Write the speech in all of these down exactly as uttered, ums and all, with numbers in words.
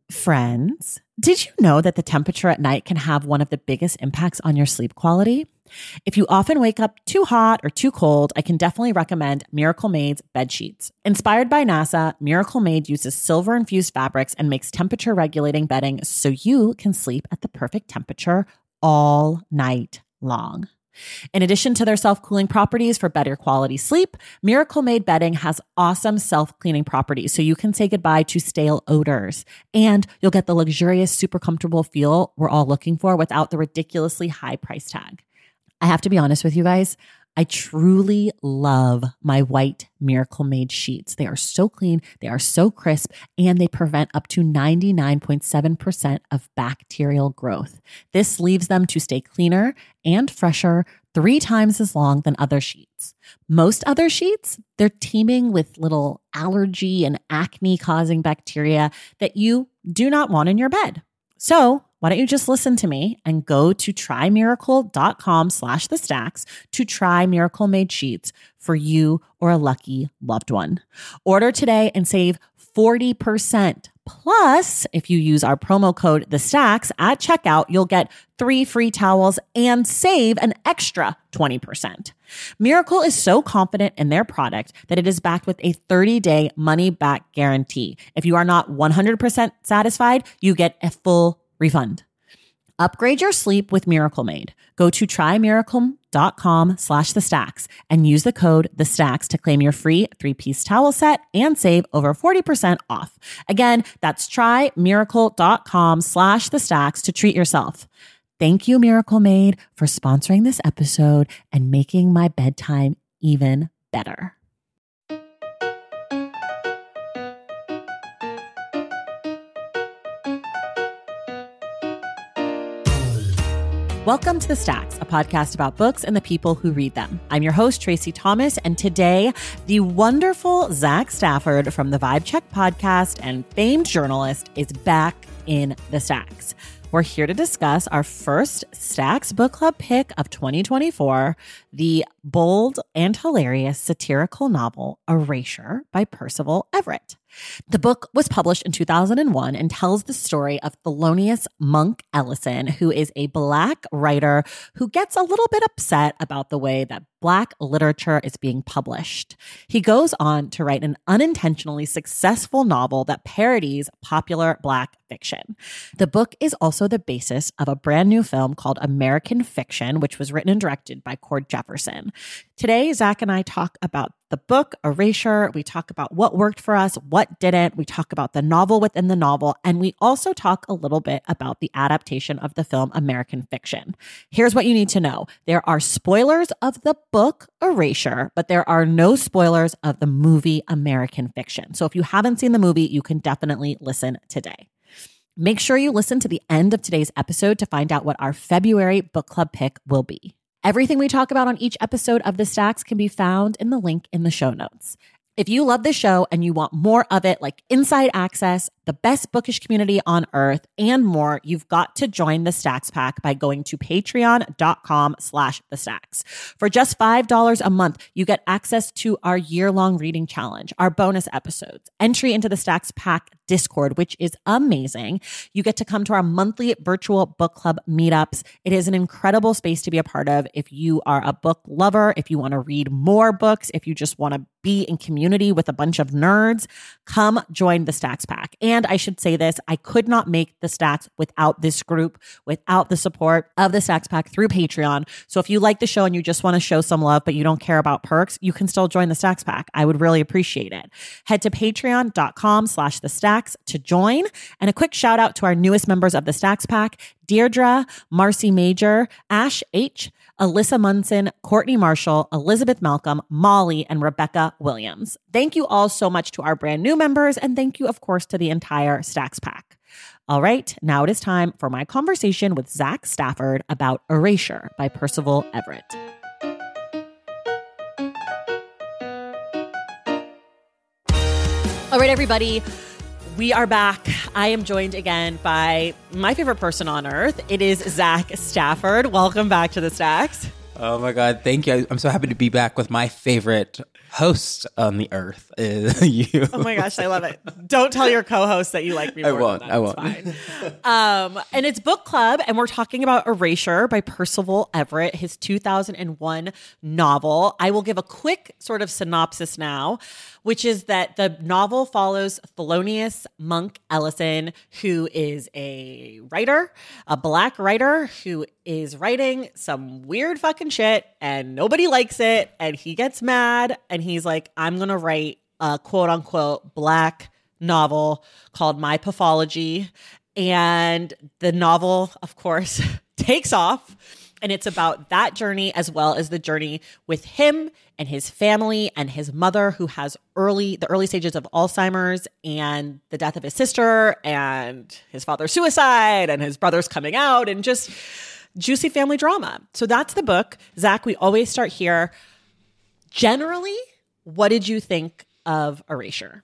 Friends, did you know that the temperature at night can have one of the biggest impacts on your sleep quality? If you often wake up too hot or too cold, I can definitely recommend Miracle Made's bed sheets. Inspired by NASA, Miracle Made uses silver-infused fabrics and makes temperature-regulating bedding so you can sleep at the perfect temperature all night long. In addition to their self-cooling properties for better quality sleep, Miracle Made bedding has awesome self-cleaning properties so you can say goodbye to stale odors. And you'll get the luxurious, super comfortable feel we're all looking for without the ridiculously high price tag. I have to be honest with you guys, I truly love my white Miracle Made sheets. They are so clean, they are so crisp, and they prevent up to ninety-nine point seven percent of bacterial growth. This leaves them to stay cleaner and fresher three times as long than other sheets. Most other sheets, they're teeming with little allergy and acne-causing bacteria that you do not want in your bed. So why don't you just listen to me and go to trymiracle.com slash the stacks to try Miracle Made sheets for you or a lucky loved one. Order today and save forty percent. Plus, if you use our promo code the stacks at checkout, you'll get three free towels and save an extra twenty percent. Miracle is so confident in their product that it is backed with a thirty-day money-back guarantee. If you are not one hundred percent satisfied, you get a full refund. Upgrade your sleep with Miracle Made. Go to trymiracle.com slash the stacks and use the code the stacks to claim your free three-piece towel set and save over forty percent off. Again, that's trymiracle.com slash the stacks to treat yourself. Thank you, Miracle Made, for sponsoring this episode and making my bedtime even better. Welcome to The Stacks, a podcast about books and the people who read them. I'm your host, Tracy Thomas, and today, the wonderful Zach Stafford from the Vibe Check podcast and famed journalist is back in The Stacks. We're here to discuss our first Stacks Book Club pick of twenty twenty-four, the bold and hilarious satirical novel Erasure by Percival Everett. The book was published in two thousand one and tells the story of Thelonious Monk Ellison, who is a Black writer who gets a little bit upset about the way that Black literature is being published. He goes on to write an unintentionally successful novel that parodies popular Black fiction. The book is also the basis of a brand new film called American Fiction, which was written and directed by Cord Jefferson. Today, Zach and I talk about the book, Erasure. We talk about what worked for us, what didn't. We talk about the novel within the novel, and we also talk a little bit about the adaptation of the film American Fiction. Here's what you need to know. There are spoilers of the book, Erasure, but there are no spoilers of the movie American Fiction. So if you haven't seen the movie, you can definitely listen today. Make sure you listen to the end of today's episode to find out what our February book club pick will be. Everything we talk about on each episode of The Stacks can be found in the link in the show notes. If you love the show and you want more of it, like inside access, the best bookish community on earth, and more, you've got to join the Stacks Pack by going to patreon.com slash the stacks. For just five dollars a month, you get access to our year-long reading challenge, our bonus episodes, entry into the Stacks Pack Discord, which is amazing. You get to come to our monthly virtual book club meetups. It is an incredible space to be a part of if you are a book lover, if you want to read more books, if you just want to be in community with a bunch of nerds. Come join the Stacks Pack. And I should say this, I could not make the Stacks without this group, without the support of the Stacks Pack through Patreon. So if you like the show and you just want to show some love, but you don't care about perks, you can still join the Stacks Pack. I would really appreciate it. Head to patreon.com slash the stacks to join. And a quick shout out to our newest members of the Stacks Pack, Deirdre, Marcy Major, Ash H., Alyssa Munson, Courtney Marshall, Elizabeth Malcolm, Molly, and Rebecca Williams. Thank you all so much to our brand new members, and thank you, of course, to the entire Stacks Pack. All right, now it is time for my conversation with Zach Stafford about Erasure by Percival Everett. All right, everybody. We are back. I am joined again by my favorite person on earth. It is Zach Stafford. Welcome back to the Stacks. Oh my God, thank you. I'm so happy to be back with my favorite host on the earth is you. Oh my gosh, I love it. Don't tell your co-host that you like me more I won't. than that. I won't. It's fine. Um, and it's book club, and we're talking about Erasure by Percival Everett, his two thousand one novel. I will give a quick sort of synopsis now, which is that the novel follows Thelonious Monk Ellison, who is a writer, a black writer who is writing some weird fucking shit and nobody likes it. And he gets mad and he's like, I'm going to write a quote unquote black novel called My Pathology. And the novel, of course, takes off. And it's about that journey as well as the journey with him and his family and his mother, who has early the early stages of Alzheimer's, and the death of his sister and his father's suicide and his brother's coming out, and just juicy family drama. So that's the book. Zach, we always start here. Generally, what did you think of Erasure?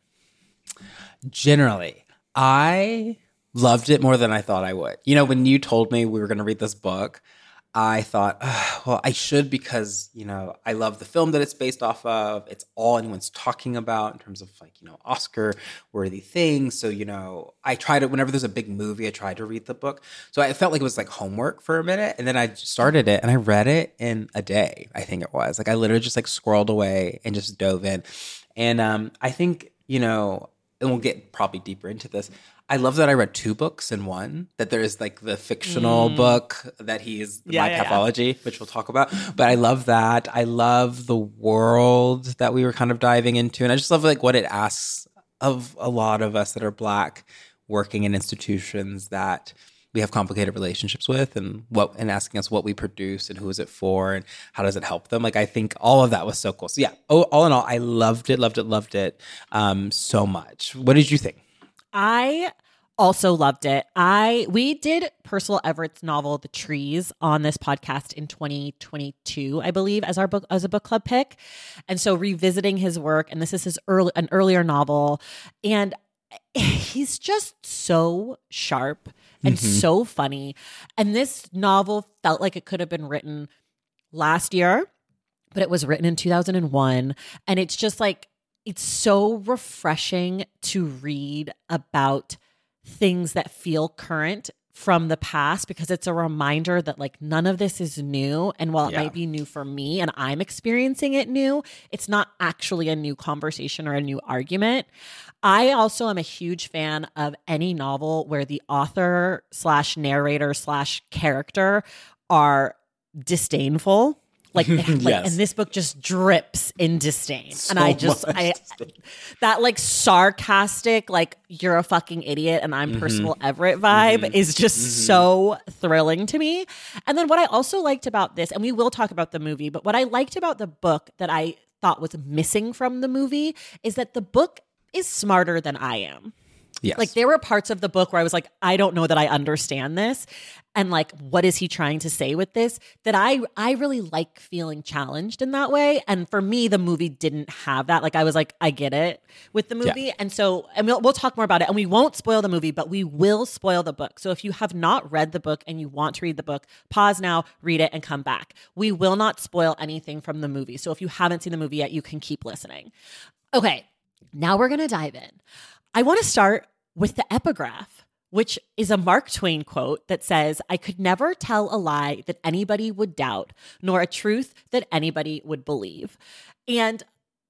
Generally, I loved it more than I thought I would. You know, when you told me we were going to read this book, I thought, oh, well, I should because, you know, I love the film that it's based off of. It's all anyone's talking about in terms of like, you know, Oscar-worthy things. So, you know, I try to, whenever there's a big movie, I try to read the book. So I felt like it was like homework for a minute. And then I started it and I read it in a day, I think it was. Like I literally just like scrolled away and just dove in. And um, I think, you know, and we'll get probably deeper into this, I love that I read two books in one, that there is like the fictional mm. book that he is yeah, My yeah, Pathology, yeah. which we'll talk about. But I love that. I love the world that we were kind of diving into. And I just love like what it asks of a lot of us that are Black working in institutions that we have complicated relationships with, and what and asking us what we produce and who is it for and how does it help them. Like I think all of that was so cool. So yeah, oh, all in all, I loved it, loved it, loved it um, so much. What did you think? I also loved it. I we did Percival Everett's novel The Trees on this podcast in twenty twenty-two, I believe, as our book as a book club pick. And so revisiting his work, and this is his early an earlier novel, and he's just so sharp and mm-hmm. so funny. And this novel felt like it could have been written last year, but it was written in two thousand one, and it's just like it's so refreshing to read about things that feel current from the past, because it's a reminder that like none of this is new. And while it yeah. might be new for me and I'm experiencing it new, it's not actually a new conversation or a new argument. I also am a huge fan of any novel where the author slash narrator slash character are disdainful. Like, like yes. and this book just drips in disdain. So and I just, I, that like sarcastic, like you're a fucking idiot and I'm mm-hmm. Percival Everett vibe mm-hmm. is just mm-hmm. so thrilling to me. And then what I also liked about this, and we will talk about the movie, but what I liked about the book that I thought was missing from the movie is that the book is smarter than I am. Yes. Like there were parts of the book where I was like, I don't know that I understand this. And like, what is he trying to say with this? That I I really like feeling challenged in that way. And for me, the movie didn't have that. Like I was like, I get it with the movie. Yeah. And so, and we'll, we'll talk more about it. And we won't spoil the movie, but we will spoil the book. So if you have not read the book and you want to read the book, pause now, read it, and come back. We will not spoil anything from the movie. So if you haven't seen the movie yet, you can keep listening. Okay, now we're going to dive in. I want to start with the epigraph, which is a Mark Twain quote that says, I could never tell a lie that anybody would doubt, nor a truth that anybody would believe. And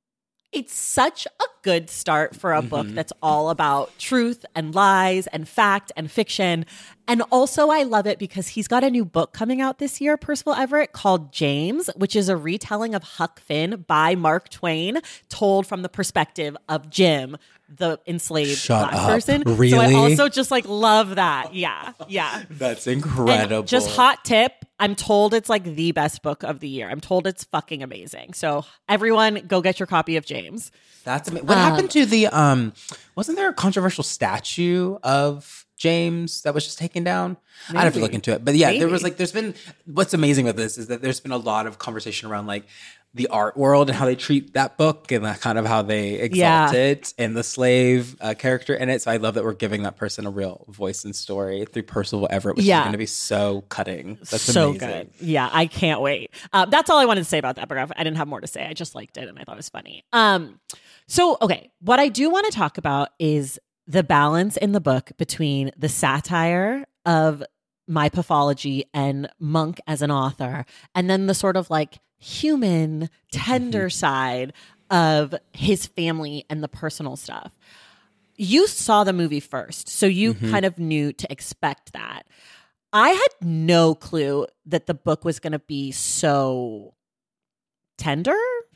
it's such a good start for a mm-hmm. book that's all about truth and lies and fact and fiction. And also I love it because he's got a new book coming out this year, Percival Everett, called James, which is a retelling of Huck Finn by Mark Twain, told from the perspective of Jim, the enslaved Shut Black up. person. Really? So I also just like love that. Yeah. Yeah. That's incredible. And just hot tip. I'm told it's like the best book of the year. I'm told it's fucking amazing. So everyone go get your copy of James. That's amazing. What um, happened to the, um, wasn't there a controversial statue of James that was just taken down? Maybe. I'd have to look into it. But yeah, Maybe. there was like, there's been, what's amazing about this is that there's been a lot of conversation around like, the art world and how they treat that book and that kind of how they exalt Yeah. it and the slave uh, character in it. So I love that we're giving that person a real voice and story through Percival Everett, which Yeah. is going to be so cutting. That's so amazing. good. Yeah, I can't wait. Um, that's all I wanted to say about that paragraph. I didn't have more to say. I just liked it and I thought it was funny. Um, so, okay, what I do want to talk about is the balance in the book between the satire of my pathology and Monk as an author, and then the sort of like human, tender mm-hmm. side of his family and the personal stuff. You saw the movie first, so you mm-hmm. kind of knew to expect that. I had no clue that the book was going to be so tender,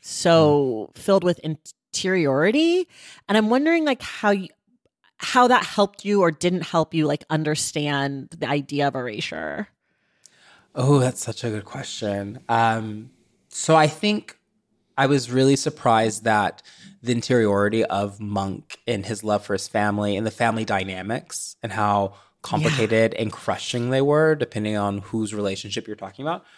so mm. filled with interiority, and I'm wondering like how you, how that helped you or didn't help you like understand the idea of erasure. Oh, that's such a good question. Um, so I think I was really surprised that the interiority of Monk and his love for his family and the family dynamics and how complicated yeah. and crushing they were, depending on whose relationship you're talking about,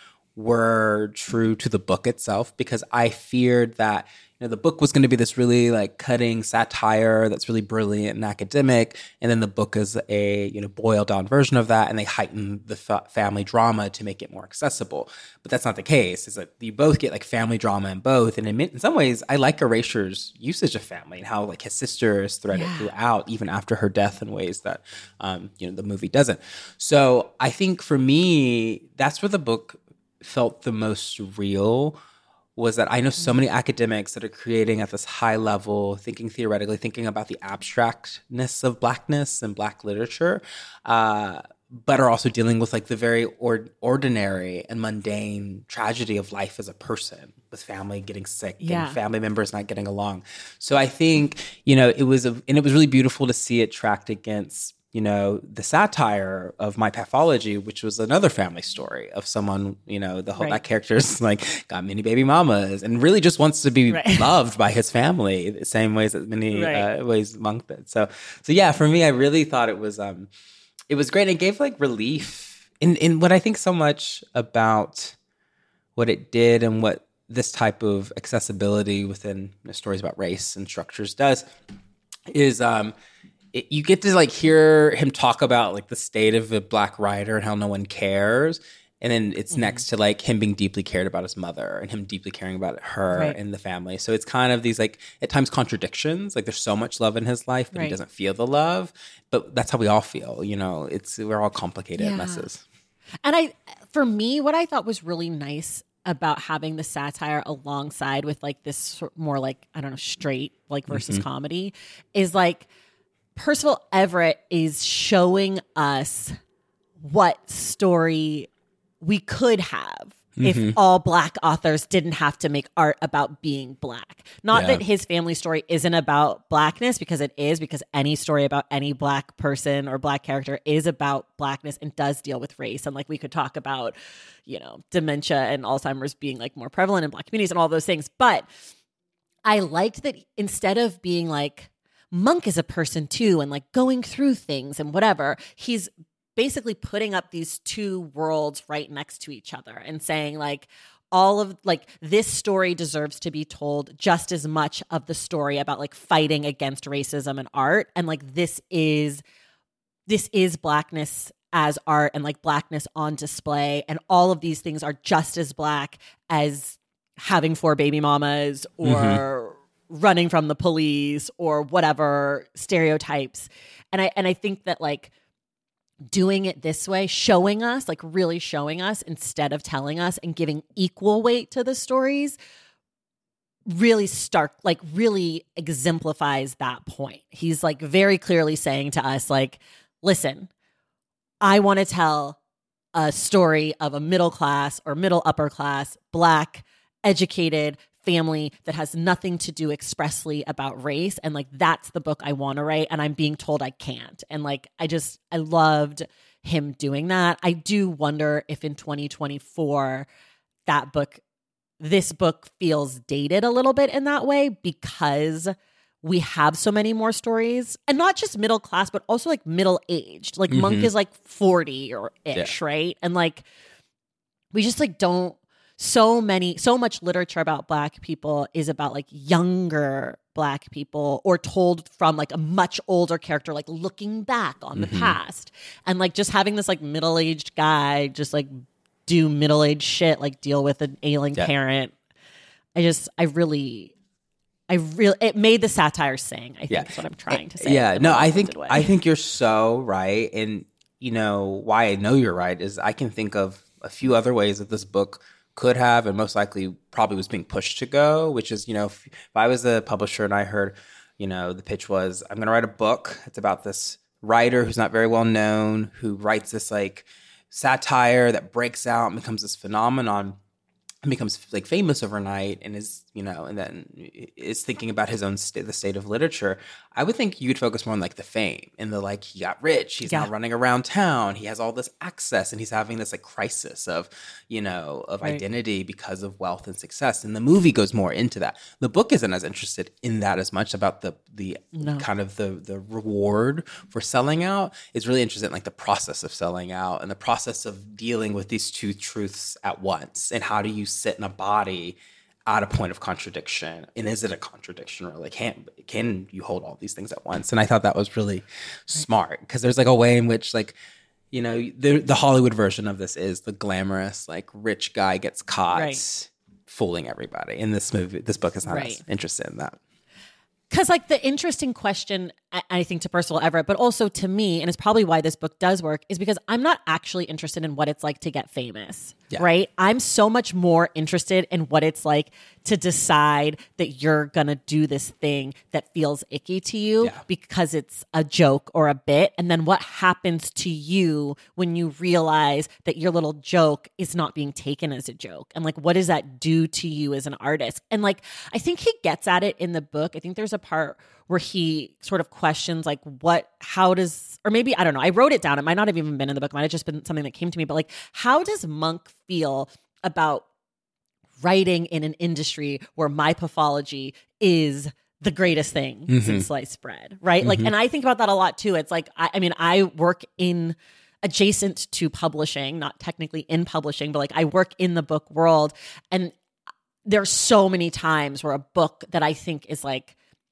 were true to the book itself, because I feared that, you know, the book was going to be this really like cutting satire that's really brilliant and academic, and then the book is a, you know, boiled down version of that, and they heighten the fa- family drama to make it more accessible. But that's not the case. It's that you both get like family drama in both, and in, in some ways, I like Erasure's usage of family and how like his sister is threaded yeah. throughout, even after her death, in ways that um, you know the movie doesn't. So I think for me, that's where the book felt the most real, was that I know so many academics that are creating at this high level, thinking theoretically, thinking about the abstractness of Blackness and Black literature, uh, but are also dealing with like the very or- ordinary and mundane tragedy of life as a person, with family getting sick yeah. and family members not getting along. So I think, you know, it was, a, and it was really beautiful to see it tracked against, you know, the satire of My Pathology, which was another family story of someone, you know, the whole, right. that character's like got many baby mamas and really just wants to be right. loved by his family, the same ways that many right. uh, ways Monk did. So, so yeah, for me, I really thought it was, um, it was great. It gave like relief in, in what I think so much about what it did and what this type of accessibility within you know, stories about race and structures does is, um, It, you get to like hear him talk about like the state of a Black writer and how no one cares, and then it's mm-hmm. next to like him being deeply cared about his mother and him deeply caring about her right. and the family. So it's kind of these like at times contradictions. Like there's so much love in his life, but right. he doesn't feel the love. But that's how we all feel. You know, it's we're all complicated yeah. messes. And I, for me, what I thought was really nice about having the satire alongside with like this more like I don't know straight like versus mm-hmm. comedy is like. Percival Everett is showing us what story we could have mm-hmm. if all Black authors didn't have to make art about being Black. Not yeah. that his family story isn't about Blackness, because it is, because any story about any Black person or Black character is about Blackness and does deal with race. And like we could talk about, you know, dementia and Alzheimer's being like more prevalent in Black communities and all those things. But I liked that instead of being like, Monk is a person too, and like going through things and whatever, he's basically putting up these two worlds right next to each other and saying like all of like this story deserves to be told just as much of the story about like fighting against racism and art, and like this is this is Blackness as art and like Blackness on display, and all of these things are just as Black as having four baby mamas or mm-hmm. running from the police or whatever stereotypes. And I and I think that like doing it this way, showing us, like really showing us instead of telling us and giving equal weight to the stories really stark, like really exemplifies that point. He's like very clearly saying to us like, listen, I want to tell a story of a middle class or middle upper class, Black, educated family that has nothing to do expressly about race, and like that's the book I want to write, and I'm being told I can't. And like I just I loved him doing that. I do wonder if in twenty twenty-four that book this book feels dated a little bit in that way, because we have so many more stories, and not just middle class but also like middle aged. Like mm-hmm. Monk is like forty or ish, yeah. right? And like we just like don't so many, so much literature about Black people is about like younger Black people or told from like a much older character, like looking back on the mm-hmm. past and like just having this like middle-aged guy just like do middle-aged shit, like deal with an ailing yeah. parent. I just, I really, I really, it made the satire sing, I think yeah. is what I'm trying to say. Yeah, no, I think, I think you're so right. And you know, why I know you're right is I can think of a few other ways that this book could have and most likely probably was being pushed to go, which is, you know, if, if I was a publisher and I heard, you know, the pitch was, I'm going to write a book. It's about this writer who's not very well known, who writes this like satire that breaks out and becomes this phenomenon and becomes like famous overnight and is, you know, and then is thinking about his own state, the state of literature. I would think you'd focus more on like the fame and the like, he got rich, he's yeah. now running around town, he has all this access and he's having this like crisis of, you know, of right. identity because of wealth and success. And the movie goes more into that. The book isn't as interested in that as much about the, the no. kind of the, the reward for selling out. It's really interested in like the process of selling out and the process of dealing with these two truths at once. And how do you sit in a body at a point of contradiction, and is it a contradiction, or like can can you hold all these things at once? And I thought that was really smart because there's like a way in which like, you know, the the Hollywood version of this is the glamorous like rich guy gets caught right. fooling everybody. In this movie, this book is not right. as interested in that. Because like the interesting question, I think to Percival Everett, but also to me, and it's probably why this book does work, is because I'm not actually interested in what it's like to get famous, yeah. right? I'm so much more interested in what it's like to decide that you're going to do this thing that feels icky to you yeah. because it's a joke or a bit. And then what happens to you when you realize that your little joke is not being taken as a joke? And like, what does that do to you as an artist? And like, I think he gets at it in the book. I think there's a part where he sort of questions like what, how does, or maybe, I don't know, I wrote it down. It might not have even been in the book. It might have just been something that came to me, but like, how does Monk feel about writing in an industry where my pathology is the greatest thing mm-hmm. since sliced bread, right? Mm-hmm. Like, and I think about that a lot too. It's like, I, I mean, I work in adjacent to publishing, not technically in publishing, but like I work in the book world. And there's so many times where a book that I think is like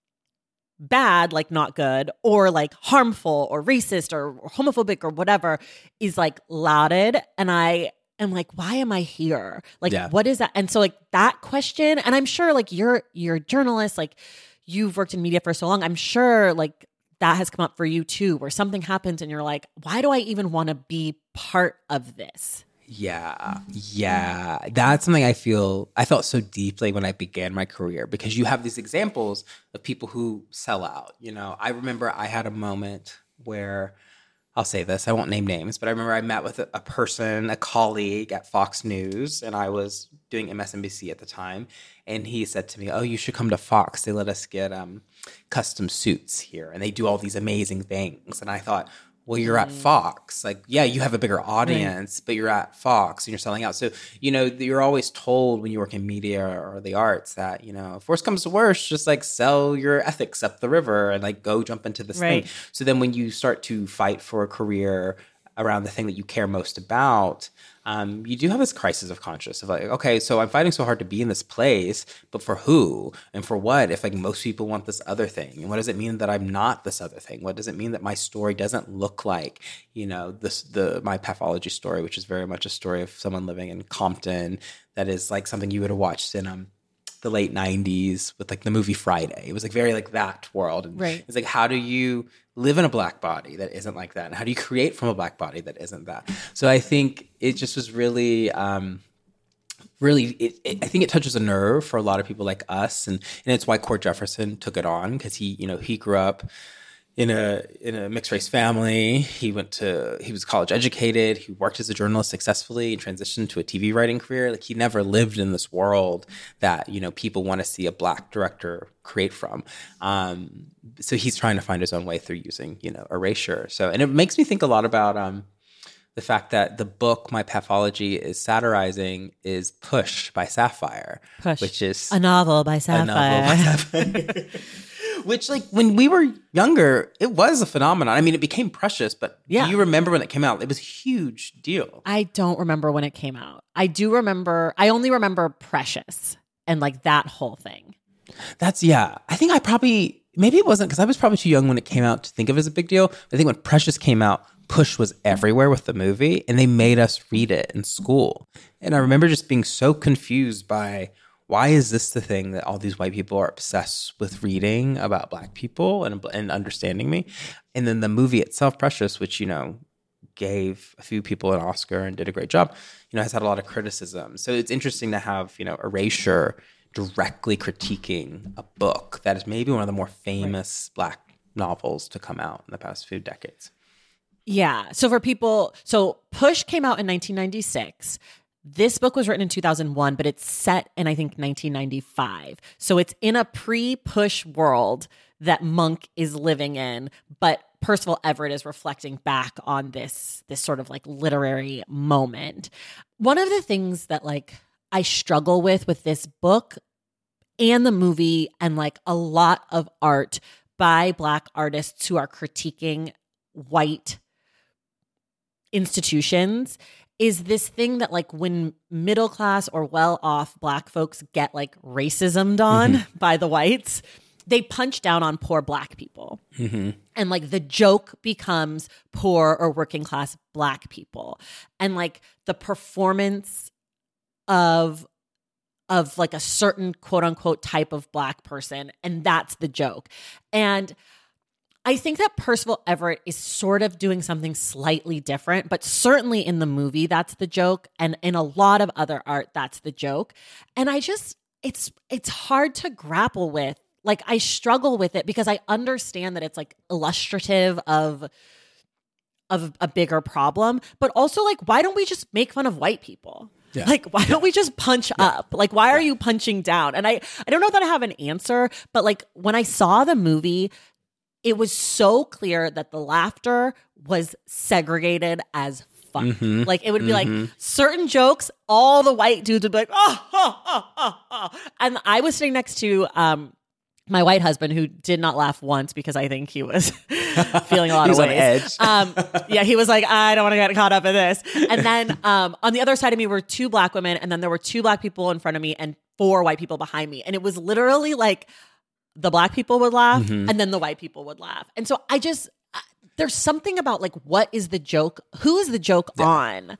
bad, like not good, or like harmful or racist or, or homophobic or whatever is like lauded. And I am like, why am I here? Like, yeah. what is that? And so like that question, and I'm sure like you're, you're a journalist, like you've worked in media for so long. I'm sure like that has come up for you too, where something happens and you're like, why do I even want to be part of this? Yeah, yeah. That's something I feel, I felt so deeply when I began my career, because you have these examples of people who sell out. You know, I remember I had a moment where, I'll say this, I won't name names, but I remember I met with a, a person, a colleague at Fox News, and I was doing M S N B C at the time. And he said to me, oh, you should come to Fox. They let us get um, custom suits here, and they do all these amazing things. And I thought, well, you're at Fox. Like, yeah, you have a bigger audience, right. but you're at Fox and you're selling out. So, you know, you're always told when you work in media or the arts that, you know, if worse comes to worse, just like sell your ethics up the river and like go jump into this right. thing. So then when you start to fight for a career around the thing that you care most about, um, you do have this crisis of conscience of like, okay, so I'm fighting so hard to be in this place, but for who and for what? If like most people want this other thing, and what does it mean that I'm not this other thing? What does it mean that my story doesn't look like, you know, this the my pathology story, which is very much a story of someone living in Compton, that is like something you would have watched in um the late nineties with like the movie Friday. It was like very like that world. And right. it's like, how do you live in a Black body that isn't like that? And how do you create from a Black body that isn't that? So I think it just was really, um, really, it, it, I think it touches a nerve for a lot of people like us. And, and it's why Cord Jefferson took it on, because he, you know, he grew up in a in a mixed race family. He went to he was college educated. He worked as a journalist successfully and transitioned to a T V writing career. Like, he never lived in this world that, you know, people want to see a Black director create from. Um, so he's trying to find his own way through using, you know, erasure. So, and it makes me think a lot about um, the fact that the book My Pathology is satirizing is Push by Sapphire, Push, which is a novel by Sapphire. A novel by Sapphire. Which, like, when we were younger, it was a phenomenon. I mean, it became Precious, but Yeah. do you remember when it came out? It was a huge deal. I don't remember when it came out. I do remember, I only remember Precious and like that whole thing. That's, yeah. I think I probably, maybe it wasn't because I was probably too young when it came out to think of it as a big deal. I think when Precious came out, Push was everywhere with the movie, and they made us read it in school. And I remember just being so confused by, why is this the thing that all these white people are obsessed with reading about Black people and, and understanding me? And then the movie itself, Precious, which, you know, gave a few people an Oscar and did a great job, you know, has had a lot of criticism. So it's interesting to have, you know, Erasure directly critiquing a book that is maybe one of the more famous right. Black novels to come out in the past few decades. Yeah. So for people, so Push came out in nineteen ninety-six. This book was written in two thousand one, but it's set in, I think, nineteen ninety-five. So it's in a pre-Push world that Monk is living in, but Percival Everett is reflecting back on this, this sort of like literary moment. One of the things that like I struggle with with this book and the movie and like a lot of art by Black artists who are critiquing white institutions is this thing that like when middle class or well-off Black folks get like racismed on mm-hmm. by the whites, they punch down on poor Black people. Mm-hmm. And like the joke becomes poor or working class Black people. And like the performance of of like a certain quote unquote type of Black person. And that's the joke. And I think that Percival Everett is sort of doing something slightly different, but certainly in the movie, that's the joke. And in a lot of other art, that's the joke. And I just, it's, it's hard to grapple with. Like I struggle with it because I understand that it's like illustrative of, of a bigger problem, but also like, why don't we just make fun of white people? Yeah. Like, why don't we just punch yeah. up? Like, why are you punching down? And I, I don't know that I have an answer, but like when I saw the movie, it was so clear that the laughter was segregated as fuck. Mm-hmm. Like it would be mm-hmm. like certain jokes, all the white dudes would be like, oh, oh, oh, oh, oh. And I was sitting next to um, my white husband who did not laugh once because I think he was feeling a lot he of was ways. On edge. um, yeah, he was like, I don't want to get caught up in this. And then um, on the other side of me were two Black women, and then there were two Black people in front of me and four white people behind me. And it was literally like, the Black people would laugh mm-hmm. and then the white people would laugh. And so I just, uh, there's something about like, what is the joke? Who is the joke yeah. on?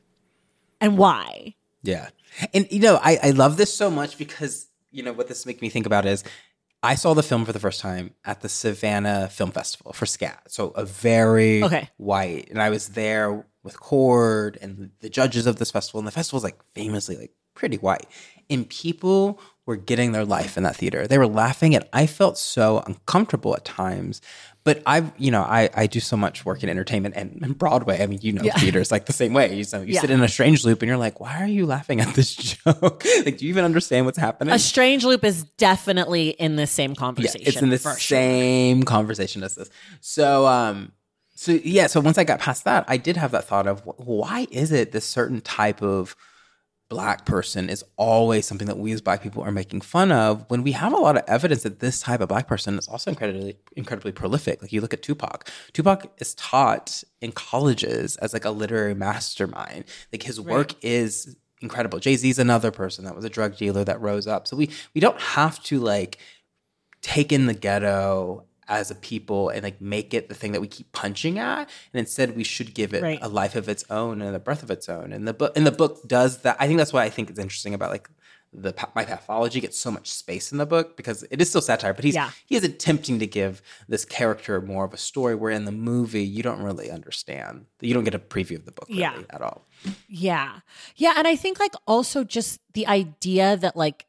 And why? Yeah. And, you know, I, I love this so much because, you know, what this makes me think about is I saw the film for the first time at the Savannah Film Festival for SCAD. So a very okay. white, and I was there with Cord and the judges of this festival. And the festival's like famously like pretty white. And people were getting their life in that theater. They were laughing, and I felt so uncomfortable at times. But I've, you know, I, I do so much work in entertainment and, and Broadway. I mean, you know, yeah. theater's like the same way. You, know, you yeah. sit in a strange loop and you're like, why are you laughing at this joke? Like, do you even understand what's happening? A strange loop is definitely in the same conversation. Yeah, it's in the same sure. conversation as this. So, um, so yeah, so once I got past that, I did have that thought of why is it this certain type of Black person is always something that we as Black people are making fun of when we have a lot of evidence that this type of Black person is also incredibly, incredibly prolific. Like you look at Tupac. Tupac is taught in colleges as like a literary mastermind. Like his work right. is incredible. Jay-Z's another person that was a drug dealer that rose up. So we we don't have to like take in the ghetto as a people and like make it the thing that we keep punching at, and instead we should give it right. a life of its own and a breath of its own. And the book, and the book does that. I think that's why I think it's interesting about like the My Pathology gets so much space in the book because it is still satire, but he's yeah. he is attempting to give this character more of a story. Where in the movie you don't really understand, you don't get a preview of the book really yeah. at all. Yeah, yeah, and I think like also just the idea that like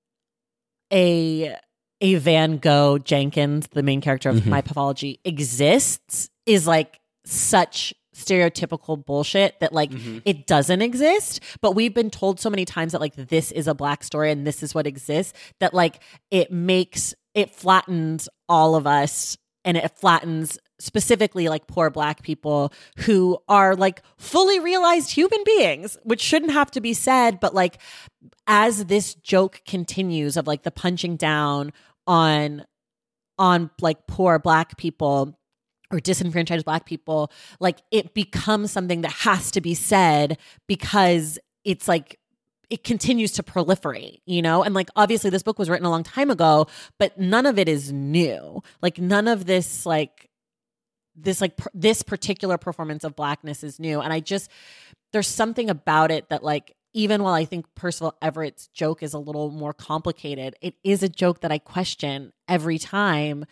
a a Van Gogh Jenkins, the main character of mm-hmm. My Pathology, exists is like such stereotypical bullshit that like mm-hmm. it doesn't exist. But we've been told so many times that like this is a Black story and this is what exists that like it makes it flattens all of us, and it flattens specifically like poor Black people who are like fully realized human beings, which shouldn't have to be said. But like as this joke continues of like the punching down on on like poor Black people or disenfranchised Black people, like it becomes something that has to be said because it's like it continues to proliferate, you know? And like obviously this book was written a long time ago, but none of it is new. Like none of this like this like pr- this particular performance of Blackness is new. And I just there's something about it that like even while I think Percival Everett's joke is a little more complicated, it is a joke that I question every time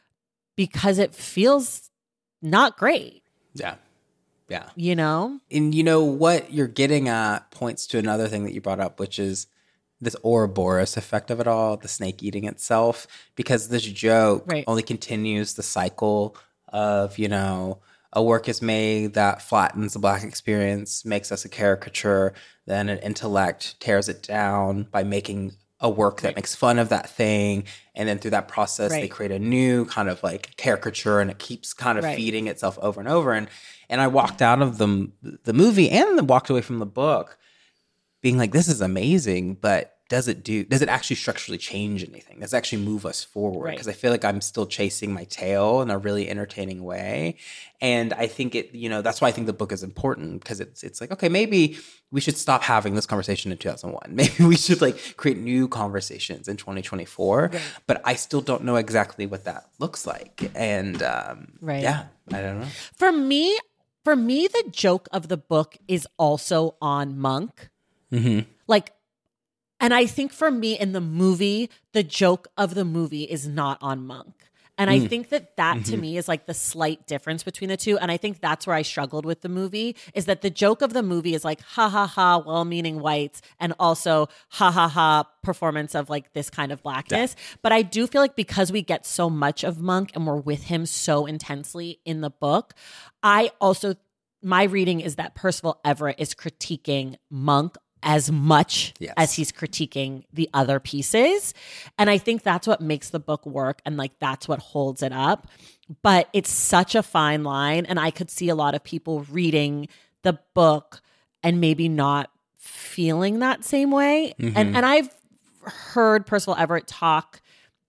because it feels not great. Yeah. Yeah. You know? And you know what you're getting at points to another thing that you brought up, which is this Ouroboros effect of it all, the snake eating itself, because this joke right. only continues the cycle of, you know, a work is made that flattens the Black experience, makes us a caricature, then an intellect tears it down by making a work that right. makes fun of that thing. And then through that process, right. they create a new kind of like caricature, and it keeps kind of right. feeding itself over and over. And and I walked out of the, the movie and then walked away from the book being like, this is amazing, but does it do, does it actually structurally change anything? Does it actually move us forward? Because right. I feel like I'm still chasing my tail in a really entertaining way. And I think it, you know, that's why I think the book is important, because it's, it's like, okay, maybe we should stop having this conversation in two thousand one. Maybe we should like create new conversations in twenty twenty-four, right. but I still don't know exactly what that looks like. And um, right. yeah, I don't know. For me, for me, the joke of the book is also on Monk. Mm-hmm. Like, and I think for me in the movie, the joke of the movie is not on Monk. And mm. I think that that mm-hmm. to me is like the slight difference between the two. And I think that's where I struggled with the movie, is that the joke of the movie is like, ha ha ha, well-meaning whites, and also ha ha ha, performance of like this kind of Blackness. Yeah. But I do feel like because we get so much of Monk and we're with him so intensely in the book, I also, my reading is that Percival Everett is critiquing Monk as much yes. as he's critiquing the other pieces. And I think that's what makes the book work, and like that's what holds it up. But it's such a fine line, and I could see a lot of people reading the book and maybe not feeling that same way. Mm-hmm. And and I've heard Percival Everett talk,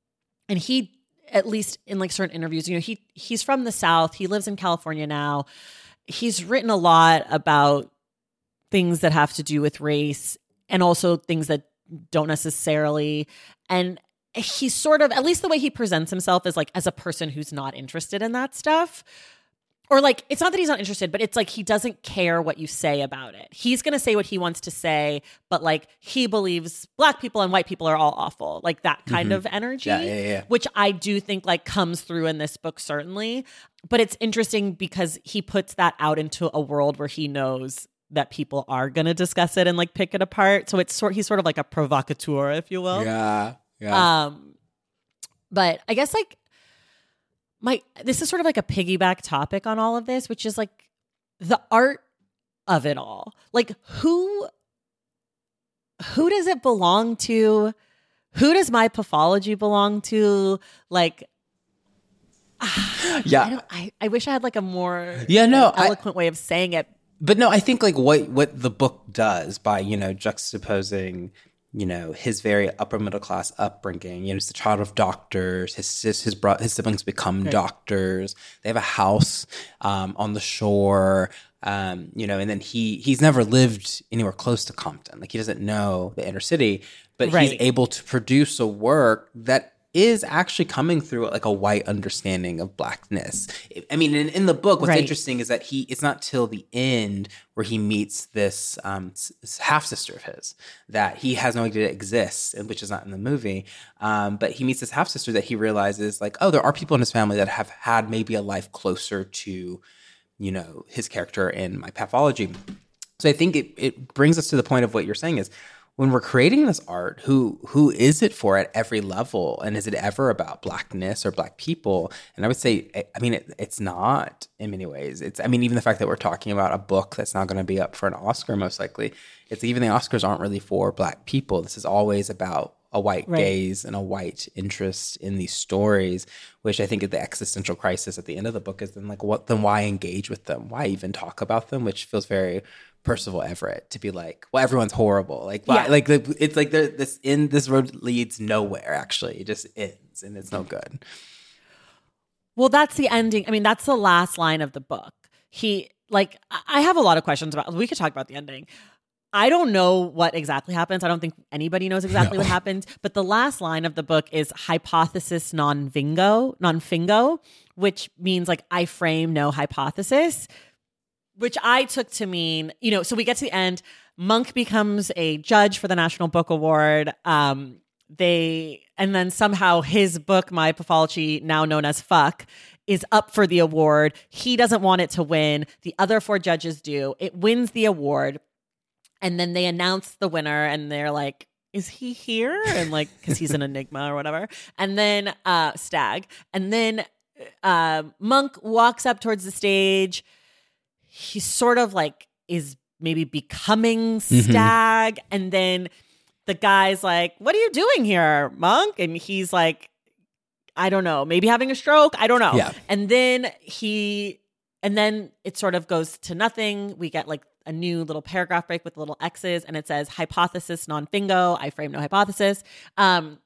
and he, at least in like certain interviews, you know, he he's from the South. He lives in California now. He's written a lot about things that have to do with race and also things that don't necessarily. And he's sort of, at least the way he presents himself, is like as a person who's not interested in that stuff. Or like, it's not that he's not interested, but it's like he doesn't care what you say about it. He's going to say what he wants to say, but like he believes Black people and white people are all awful. Like that kind mm-hmm. of energy, yeah, yeah, yeah. which I do think like comes through in this book, certainly. But it's interesting because he puts that out into a world where he knows that people are going to discuss it and like pick it apart. So it's sort, he's sort of like a provocateur, if you will. Yeah. Yeah. Um, but I guess like my, this is sort of like a piggyback topic on all of this, which is like the art of it all. Like who, who does it belong to? Who does my pathology belong to? Like, yeah, I, don't, I, I wish I had like a more yeah, no, eloquent I, way of saying it. But no, I think like what what the book does by, you know, juxtaposing, you know, his very upper middle class upbringing. You know, he's the child of doctors. His his his, bro- his siblings become right. doctors. They have a house um, on the shore. Um, you know, and then he he's never lived anywhere close to Compton. Like he doesn't know the inner city, but right. he's able to produce a work that is actually coming through like a white understanding of Blackness. I mean, in, in the book, what's right. interesting is that he, it's not till the end where he meets this um, half-sister of his that he has no idea exists, and which is not in the movie. Um, but he meets this half-sister that he realizes like, oh, there are people in his family that have had maybe a life closer to, you know, his character in My Pathology. So I think it, it brings us to the point of what you're saying is, when we're creating this art, who who is it for at every level? And is it ever about Blackness or Black people? And I would say, I mean, it, it's not in many ways. It's, I mean, even the fact that we're talking about a book that's not going to be up for an Oscar, most likely, it's even the Oscars aren't really for Black people. This is always about a white right. gaze and a white interest in these stories, which I think at the existential crisis at the end of the book is then like, what, then why engage with them? Why even talk about them? Which feels very Percival Everett to be like, well, everyone's horrible. Like, why? Yeah. Like the, it's like this in this road leads nowhere. Actually, it just ends and it's no good. Well, that's the ending. I mean, that's the last line of the book. He, like, I have a lot of questions about, we could talk about the ending. I don't know what exactly happens. I don't think anybody knows exactly No. what happens. But the last line of the book is hypothesis non vingo, non fingo, which means like I frame no hypothesis, which I took to mean, you know, so we get to the end. Monk becomes a judge for the National Book Award. Um, they, and then somehow his book, My Pathology, now known as Fuck, is up for the award. He doesn't want it to win. The other four judges do. It wins the award. And then they announce the winner and they're like, is he here? And like, because he's an enigma or whatever. And then uh, Stag. And then uh, Monk walks up towards the stage. He sort of like is maybe becoming Stag. Mm-hmm. And then the guy's like, what are you doing here, Monk? And he's like, I don't know, maybe having a stroke. I don't know. Yeah. And then he, and then it sort of goes to nothing. We get like a new little paragraph break with little X's, and it says hypothesis non fingo. I frame no hypothesis. Um,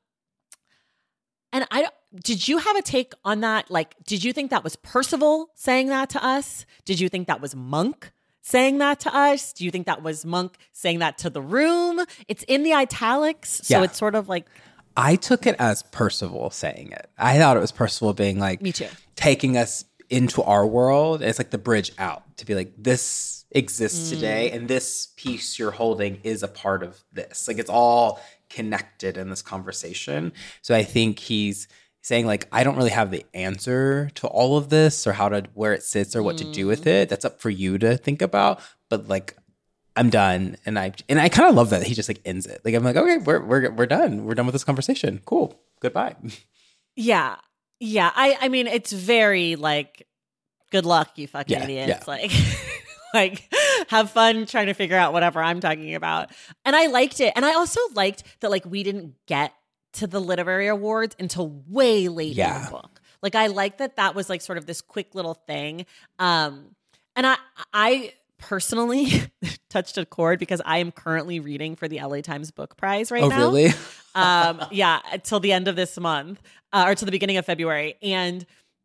and I did you have a take on that? Like, did you think that was Percival saying that to us? Did you think that was Monk saying that to us? Do you think that was Monk saying that to the room? It's in the italics, so yeah. it's sort of like. I took it as Percival saying it. I thought it was Percival being like, me too, taking us into our world. It's like the bridge out to be like, this exists mm. today, and this piece you're holding is a part of this. Like, it's all connected in this conversation. So I think he's saying like, I don't really have the answer to all of this or how to, where it sits or what mm. to do with it. That's up for you to think about. But like, I'm done. And I, and I kind of love that he just like ends it. Like, I'm like, okay, we're, we're, we're done. We're done with this conversation. Cool. Goodbye. Yeah. Yeah. I, I mean, it's very like, good luck, you fucking yeah, idiots. Yeah. Like, like have fun trying to figure out whatever I'm talking about. And I liked it. And I also liked that like we didn't get to the literary awards until way late yeah. in the book. Like, I like that that was like sort of this quick little thing. Um, and I, I personally touched a chord because I am currently reading for the L A Times Book Prize right oh, now. Oh, really? um, yeah, until the end of this month uh, or to the beginning of February. And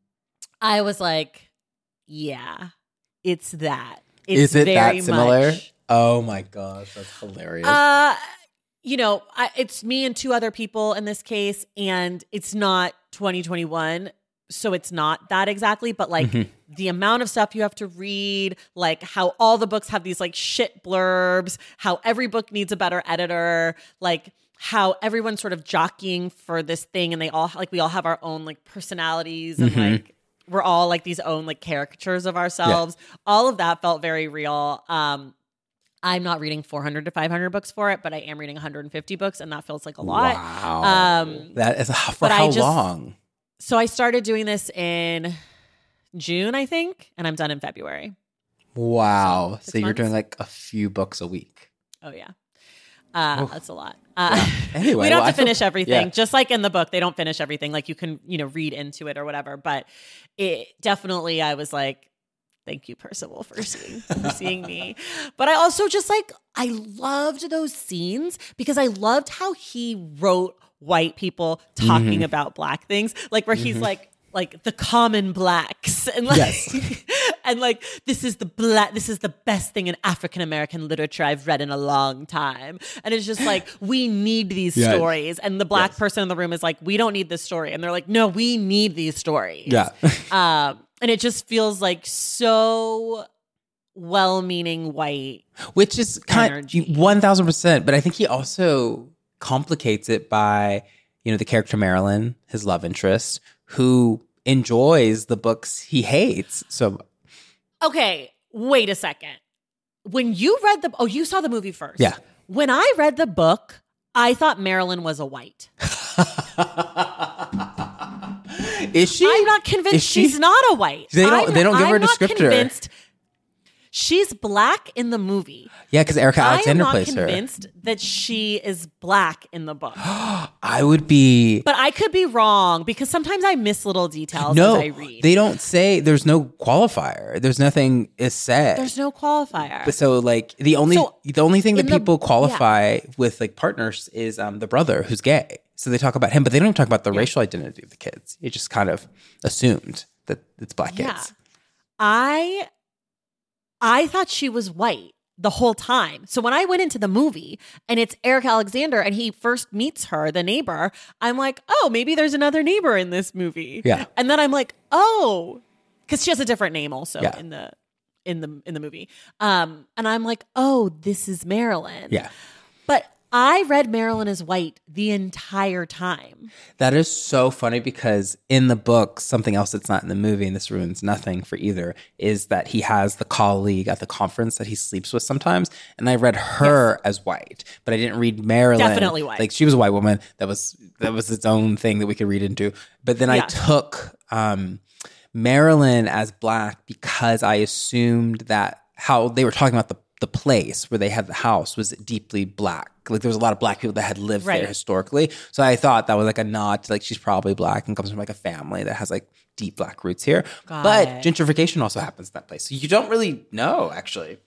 I was like, yeah, it's that. It's Is it very that similar? Much, oh my gosh, that's hilarious. Uh, you know, I, it's me and two other people in this case, and it's not twenty twenty-one, so it's not that exactly, but like mm-hmm. the amount of stuff you have to read, like how all the books have these like shit blurbs, how every book needs a better editor, like how everyone's sort of jockeying for this thing, and they all like we all have our own like personalities and mm-hmm. like we're all like these own like caricatures of ourselves. Yeah. All of that felt very real. Um, I'm not reading four hundred to five hundred books for it, but I am reading one hundred fifty books, and that feels like a lot. Wow. Um, that is for how just, long? So I started doing this in June, I think, and I'm done in February. Wow. So, so you're months? doing like a few books a week. Oh, yeah. Uh, that's a lot. Uh, yeah. Anyway, we don't well, have to finish feel, everything. Yeah. Just like in the book, they don't finish everything. Like you can, you know, read into it or whatever. But it definitely, I was like, thank you, Percival, for seeing for seeing me. But I also just like, I loved those scenes because I loved how he wrote white people talking mm-hmm. about black things. Like where mm-hmm. he's like, like the common blacks and like yes. and like this is the black this is the best thing in African American literature I've read in a long time. And it's just like we need these yes. stories. And the black yes. person in the room is like, we don't need this story. And they're like, no, we need these stories. Yeah. um and it just feels like so well-meaning white. Which is kind of one thousand percent. But I think he also complicates it by, you know, the character Marilyn, his love interest, who enjoys the books he hates. So, okay, wait a second. When you read the, oh, you saw the movie first. Yeah. When I read the book, I thought Marilyn was a white. Is she? I'm not convinced she? she's not a white. They don't. I'm, they don't give I'm her a descriptor. Not convinced she's black in the movie. Yeah, because Erica Alexander plays her. I'm not convinced that she is black in the book. I would be. But I could be wrong because sometimes I miss little details no, as I read. They don't say, there's no qualifier. There's nothing is said. There's no qualifier. But so like the only so, the only thing that people the, qualify yeah. with like partners is um, the brother who's gay. So they talk about him, but they don't talk about the yeah. racial identity of the kids. It just kind of assumed. that it's black yeah. kids. I I thought she was white the whole time. So when I went into the movie and it's Eric Alexander and he first meets her, the neighbor, I'm like, oh, maybe there's another neighbor in this movie. Yeah. And then I'm like, oh, because she has a different name also yeah. in the in the in the movie. Um, and I'm like, oh, this is Marilyn. Yeah. But I read Marilyn as white the entire time. That is so funny because in the book, something else that's not in the movie, and this ruins nothing for either, is that he has the colleague at the conference that he sleeps with sometimes. And I read her yes. as white, but I didn't read Marilyn. Definitely white. Like she was a white woman. That was that was its own thing that we could read into. But then yeah. I took um, Marilyn as black because I assumed that how they were talking about the the place where they had the house was deeply black. Like there was a lot of black people that had lived right. there historically. So I thought that was like a nod to like she's probably black and comes from like a family that has like deep black roots here. Got but it. Gentrification also happens in that place. So you don't really know actually.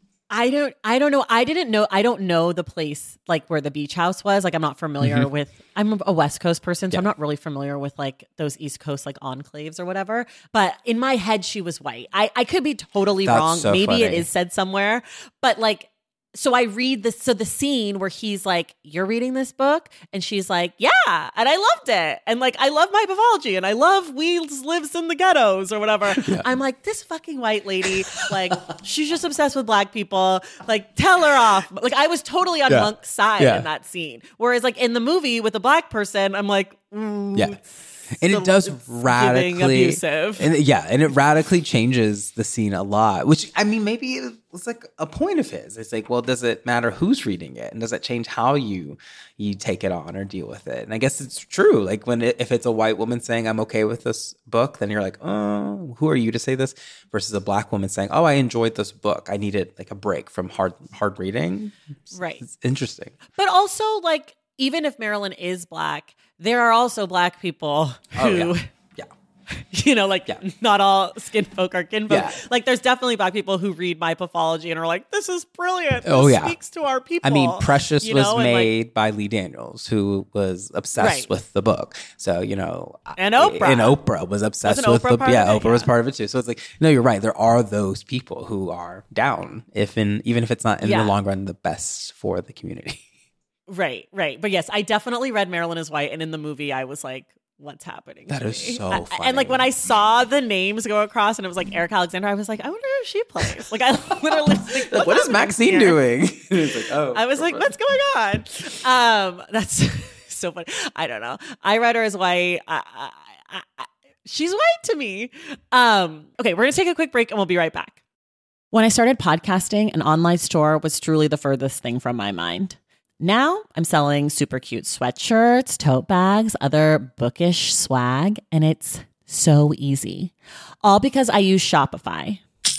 I don't I don't know. I didn't know I don't know the place like where the beach house was. Like I'm not familiar mm-hmm. with I'm a West Coast person, so yeah. I'm not really familiar with like those East Coast like enclaves or whatever. But in my head she was white. I, I could be totally That's wrong. So Maybe funny. it is said somewhere. But like so I read this, so the scene where he's like, you're reading this book? And she's like, yeah. And I loved it. And like, I love my pathology and I love Wheels lives in the ghettos or whatever. Yeah. I'm like, this fucking white lady, like, she's just obsessed with black people. Like, tell her off. Like, I was totally on yeah. Monk's side yeah. in that scene. Whereas like in the movie with a black person, I'm like, mm, yeah. And it does radically abusive. And yeah, and it radically changes the scene a lot. Which I mean, maybe it was like a point of his. It's like, well, does it matter who's reading it, and does that change how you you take it on or deal with it? And I guess it's true. Like when it, if it's a white woman saying I'm okay with this book, then you're like, oh, who are you to say this? Versus a black woman saying, oh, I enjoyed this book. I needed like a break from hard hard reading. Right. It's interesting. But also, like, even if Marilyn is black, there are also black people who, oh, yeah. Yeah. you know, like yeah. not all skin folk are kin folk. Yeah. Like there's definitely black people who read my pathology and are like, this is brilliant. This oh, yeah. speaks to our people. I mean, Precious you was know? made like, by Lee Daniels, who was obsessed right. with the book. So, you know. And Oprah. And Oprah was obsessed Wasn't with Oprah the part Yeah, of it? Oprah yeah. was part of it too. So it's like, no, you're right. There are those people who are down, if in even if it's not in yeah. the long run the best for the community. Right, right. But yes, I definitely read Marilyn as white, and in the movie I was like, what's happening? That is me? so I, funny. And like when I saw the names go across and it was like Eric Alexander, I was like, I wonder who she plays. Like I literally was like, like, what is Maxine here? doing? It's like, oh, I was like, what's going on? Um, that's so funny. I don't know. I read her as white. I, I, I, I, she's white to me. Um, okay, we're gonna take a quick break and we'll be right back. When I started podcasting, an online store was truly the furthest thing from my mind. Now I'm selling super cute sweatshirts, tote bags, other bookish swag, and it's so easy. All because I use Shopify.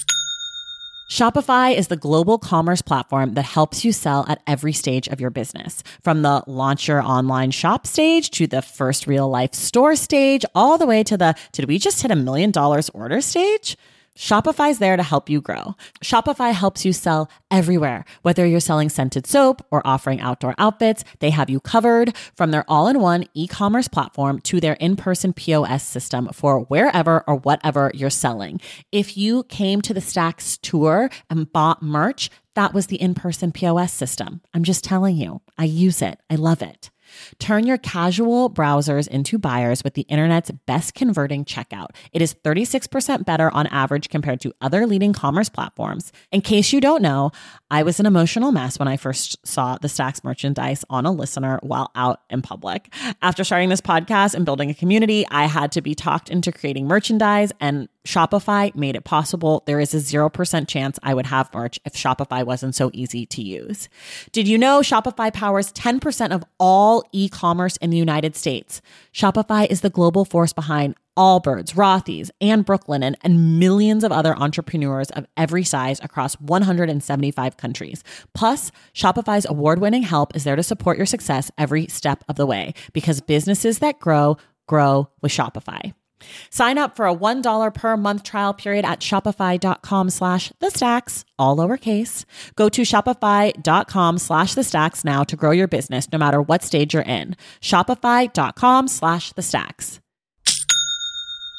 Shopify is the global commerce platform that helps you sell at every stage of your business. From the launch your online shop stage to the first real life store stage, all the way to the did we just hit a million dollars order stage? Shopify's there to help you grow. Shopify helps you sell everywhere. Whether you're selling scented soap or offering outdoor outfits, they have you covered. From their all-in-one e-commerce platform to their in-person P O S system for wherever or whatever you're selling. If you came to the Stacks tour and bought merch, that was the in-person P O S system. I'm just telling you, I use it. I love it. Turn your casual browsers into buyers with the internet's best converting checkout. It is thirty-six percent better on average compared to other leading commerce platforms. In case you don't know, I was an emotional mess when I first saw the Stacks merchandise on a listener while out in public. After starting this podcast and building a community, I had to be talked into creating merchandise, and Shopify made it possible. There is a zero percent chance I would have merch if Shopify wasn't so easy to use. Did you know Shopify powers ten percent of all e-commerce in the United States? Shopify is the global force behind Allbirds, Rothy's, and Brooklinen, and millions of other entrepreneurs of every size across one hundred seventy-five countries. Plus, Shopify's award-winning help is there to support your success every step of the way, because businesses that grow, grow with Shopify. Sign up for a one dollar per month trial period at shopify.com slash the stacks, all lowercase. Go to shopify.com slash the stacks now to grow your business no matter what stage you're in. Shopify.com slash the stacks.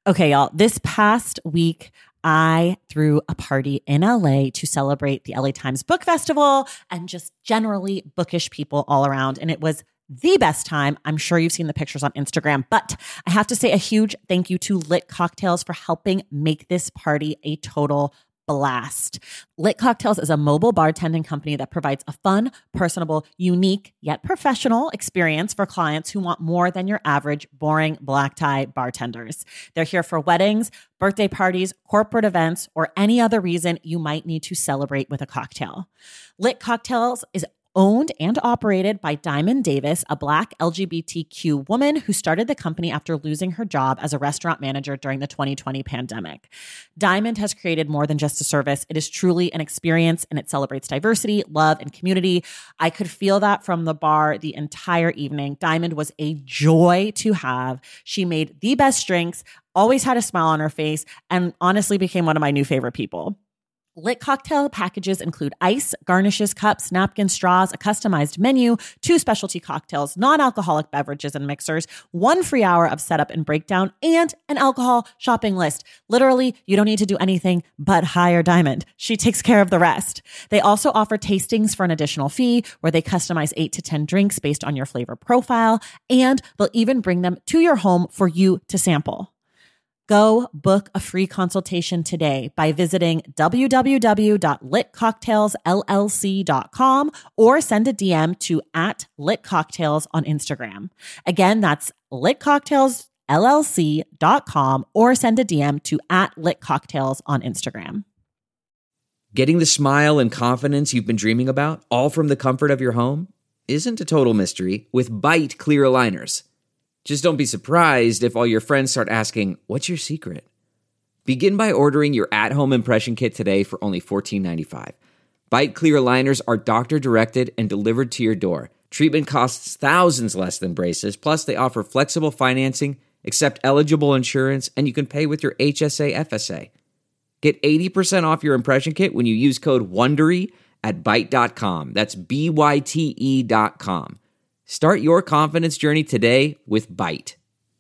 Okay, y'all, this past week, I threw a party in L A to celebrate the L A Times Book Festival and just generally bookish people all around. And it was the best time. I'm sure you've seen the pictures on Instagram, but I have to say a huge thank you to Lit Cocktails for helping make this party a total blast. Lit Cocktails is a mobile bartending company that provides a fun, personable, unique, yet professional experience for clients who want more than your average boring black tie bartenders. They're here for weddings, birthday parties, corporate events, or any other reason you might need to celebrate with a cocktail. Lit Cocktails is owned and operated by Diamond Davis, a Black L G B T Q woman who started the company after losing her job as a restaurant manager during the twenty twenty pandemic. Diamond has created more than just a service. It is truly an experience, and it celebrates diversity, love, and community. I could feel that from the bar the entire evening. Diamond was a joy to have. She made the best drinks, always had a smile on her face, and honestly became one of my new favorite people. Lit Cocktail packages include ice, garnishes, cups, napkins, straws, a customized menu, two specialty cocktails, non-alcoholic beverages and mixers, one free hour of setup and breakdown, and an alcohol shopping list. Literally, you don't need to do anything but hire Diamond. She takes care of the rest. They also offer tastings for an additional fee where they customize eight to ten drinks based on your flavor profile, and they'll even bring them to your home for you to sample. Go book a free consultation today by visiting w w w dot lit cocktails l l c dot com or send a D M to at litcocktails on Instagram. Again, that's lit cocktails l l c dot com or send a D M to at litcocktails on Instagram. Getting the smile and confidence you've been dreaming about, all from the comfort of your home, isn't a total mystery with Byte clear aligners. Just don't be surprised if all your friends start asking, what's your secret? Begin by ordering your at-home impression kit today for only fourteen ninety-five. Byte clear aligners are doctor-directed and delivered to your door. Treatment costs thousands less than braces, plus they offer flexible financing, accept eligible insurance, and you can pay with your H S A F S A. Get eighty percent off your impression kit when you use code WONDERY at byte dot com. That's B Y T E dot com. Start your confidence journey today with Byte.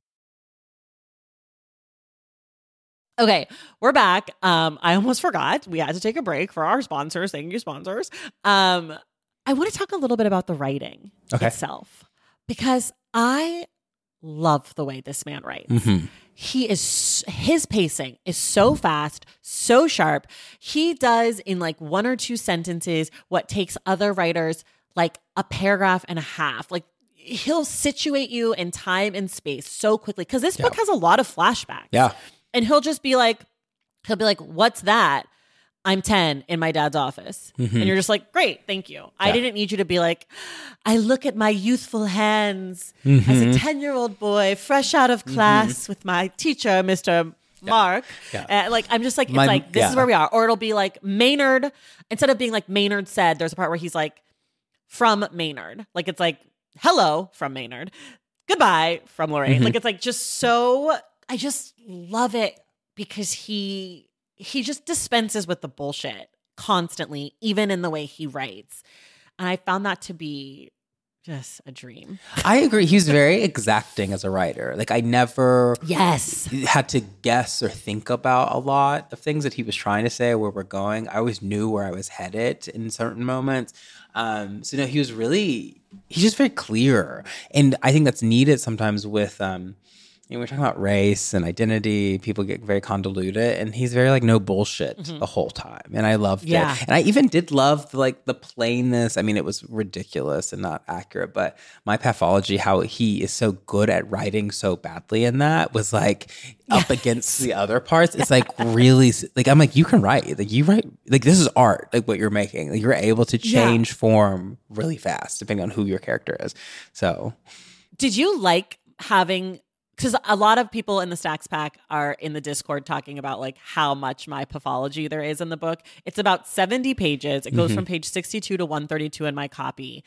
Okay, we're back. Um, I almost forgot. We had to take a break for our sponsors. Thank you, sponsors. Um, I want to talk a little bit about the writing okay. itself, because I love the way this man writes. Mm-hmm. He is, his pacing is so fast, so sharp. He does in like one or two sentences what takes other writers like a paragraph and a half. Like he'll situate you in time and space so quickly, because this yeah. book has a lot of flashbacks. Yeah. And he'll just be like, he'll be like, what's that? I'm ten in my dad's office. Mm-hmm. And you're just like, great, thank you. Yeah. I didn't need you to be like, I look at my youthful hands mm-hmm. as a ten-year-old boy fresh out of class mm-hmm. with my teacher, Mister Mark. Yeah. Yeah. Uh, like, I'm just like, it's my, like, this yeah. is where we are. Or it'll be like Maynard, instead of being like Maynard said, there's a part where he's like, from Maynard. Like, it's like, hello from Maynard. Goodbye from Lorraine. Mm-hmm. Like, it's like just so, I just love it because he, he just dispenses with the bullshit constantly, even in the way he writes. And I found that to be just a dream. I agree. He's very exacting as a writer. Like, I never yes had to guess or think about a lot of things that he was trying to say, where we're going. I always knew where I was headed in certain moments. Um, so no, he was really, he's just very clear. And I think that's needed sometimes with, um, you know, we're talking about race and identity. People get very convoluted, and he's very like no bullshit mm-hmm. the whole time. And I loved yeah. it. And I even did love the, like the plainness. I mean, it was ridiculous and not accurate, but My Pathology, how he is so good at writing so badly in that was like yes. up against the other parts. It's like really like, I'm like, you can write, like you write, like this is art, like what you're making. Like you're able to change yeah. form really fast depending on who your character is. So did you like having, because a lot of people in the Stacks Pack are in the Discord talking about like how much My Pathology there is in the book. It's about seventy pages. It goes mm-hmm. from page sixty-two to one thirty-two in my copy.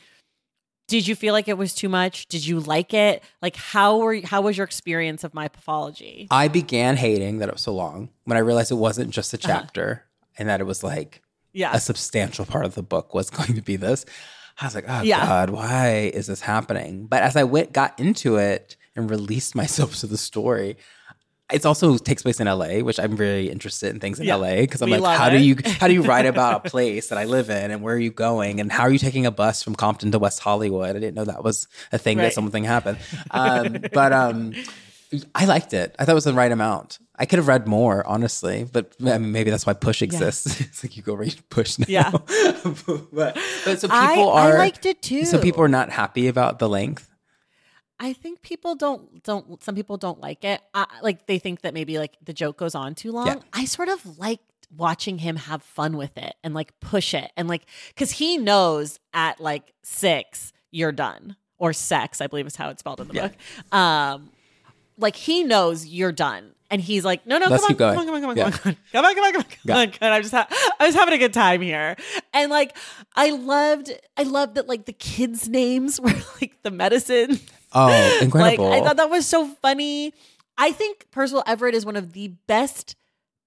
Did you feel like it was too much? Did you like it? Like how were how was your experience of My Pathology? I began hating that it was so long when I realized it wasn't just a chapter uh-huh. and that it was like yeah. a substantial part of the book was going to be this. I was like, oh yeah. God, why is this happening? But as I went got into it and released myself to the story, it's also takes place in L A, which I'm very interested in things in Yeah, L A because I'm we like, love how it. do you how do you write about a place that I live in and where are you going and how are you taking a bus from Compton to West Hollywood? I didn't know that was a thing Right. that something happened. Um, but um, I liked it. I thought it was the right amount. I could have read more, honestly, but I mean, maybe that's why Push exists. It's like you go read Push now. Yeah. but, but so people I, are I liked it too. So people are not happy about the length. I think people don't don't some people don't like it. I, like they think that maybe like the joke goes on too long. Yeah. I sort of liked watching him have fun with it and like push it and like because he knows at like six you're done or sex I believe is how it's spelled in the Yeah. book. Um, like he knows you're done. And he's like, no, no, Let's come, keep on, going. come on, come on, Yeah. come on, come on, come on, come on, come Yeah. on, come on. I'm just, ha- I was having a good time here, and like, I loved, I loved that like the kids' names were like the medicine. Oh, incredible! Like I thought that was so funny. I think Percival Everett is one of the best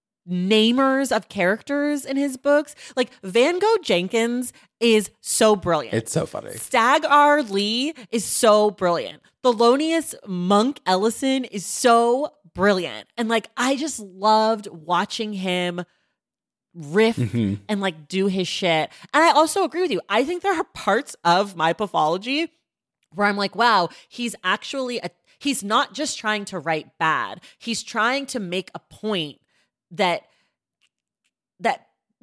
namers of characters in his books. Like Van Gogh Jenkins is so brilliant. It's so funny. Stag R. Lee is so brilliant. Thelonious Monk Ellison is so brilliant. And like, I just loved watching him riff Mm-hmm. and like do his shit. And I also agree with you. I think there are parts of My Pathology where I'm like, wow, he's actually, a, he's not just trying to write bad. He's trying to make a point that, that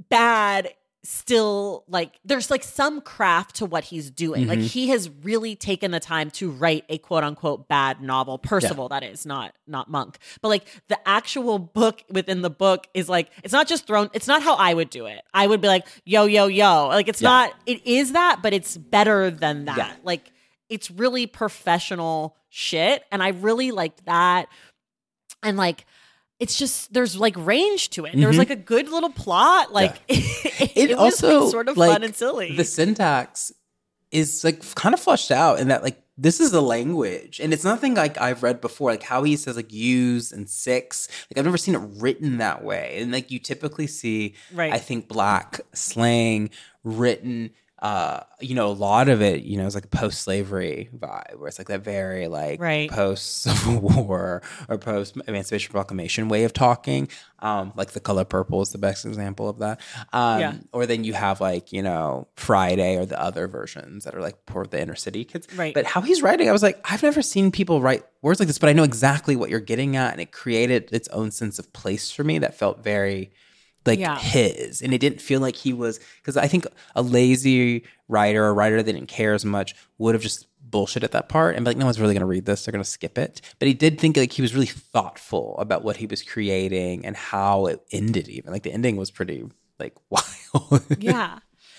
bad still like there's like some craft to what he's doing. Mm-hmm. Like he has really taken the time to write a quote unquote bad novel. Percival, yeah. That is not not Monk. But like the actual book within the book is like it's not just thrown, it's not how I would do it. I would be like, yo, yo, yo. Like it's yeah. not, it is that, but it's better than that. Yeah. Like it's really professional shit. And I really liked that. And like it's just there's like range to it. There was Mm-hmm. like a good little plot. Like yeah. it, it, it also was like sort of like, fun and silly. The syntax is like kind of fleshed out in that like this is the language, and it's nothing like I've read before. Like how he says like use and six. Like I've never seen it written that way. And like you typically see, right. I think black slang written. Uh, you know, a lot of it, you know, is like a post-slavery vibe, where it's like that very like right. post-Civil War or post-Emancipation Proclamation way of talking. Um, like The Color Purple is the best example of that. Um, yeah. Or then you have like, you know, Friday or the other versions that are like for the inner city kids. Right. But how he's writing, I was like, I've never seen people write words like this, but I know exactly what you're getting at, and it created its own sense of place for me that felt very like yeah. his, and it didn't feel like he was, because I think a lazy writer or a writer that didn't care as much would have just bullshit at that part and be like, no one's really going to read this, they're going to skip it. But he did think like he was really thoughtful about what he was creating and how it ended. Even like the ending was pretty like wild. Yeah.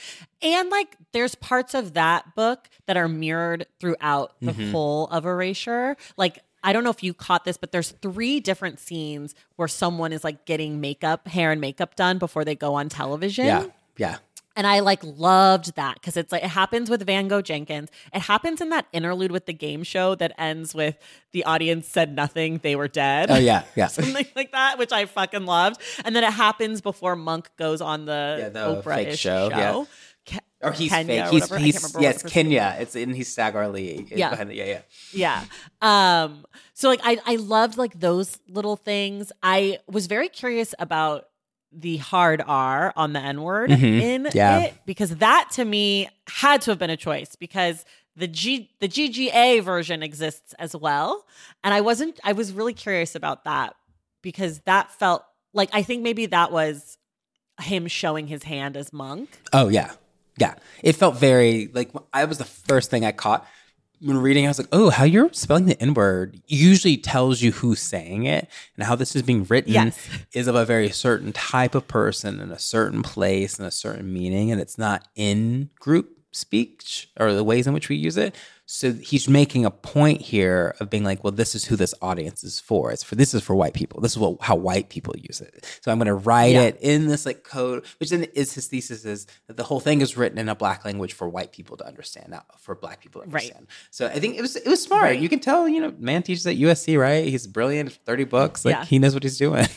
And like there's parts of that book that are mirrored throughout the mm-hmm. whole of Erasure. Like I don't know if you caught this, but there's three different scenes where someone is like getting makeup, hair and makeup done before they go on television. Yeah, yeah. And I like loved that because it's like it happens with Van Gogh Jenkins. It happens in that interlude with the game show that ends with the audience said nothing, they were dead. Oh yeah, yeah. Something like that, which I fucking loved. And then it happens before Monk goes on the yeah, the Oprah-ish show. show. Yeah. Ke- Or he's Kenya fake. or He's whatever. I he's can't remember yes, what Kenya. It's in he's Stag R. Lee. Yeah. Behind the, yeah, Yeah. yeah. Um, so like I, I loved like those little things. I was very curious about the hard R on the N-word Mm-hmm. in Yeah. it, because that to me had to have been a choice because the G the G G A version exists as well. And I wasn't I was really curious about that because that felt like I think maybe that was him showing his hand as Monk. Oh yeah, yeah. It felt very like I was the first thing I caught when reading. I was like, oh, how you're spelling the N word usually tells you who's saying it, and how this is being written Yes. is of a very certain type of person in a certain place and a certain meaning, and it's not in group speech or the ways in which we use it. So he's making a point here of being like, well, this is who this audience is for. It's for this is for white people. This is what how white people use it. So I'm going to write Yeah. it in this like code, which then is his thesis is that the whole thing is written in a black language for white people to understand, not for black people to understand. Right. So I think it was it was smart. Right. You can tell, you know, man teaches at U S C, right? He's brilliant. thirty books. Like Yeah. he knows what he's doing.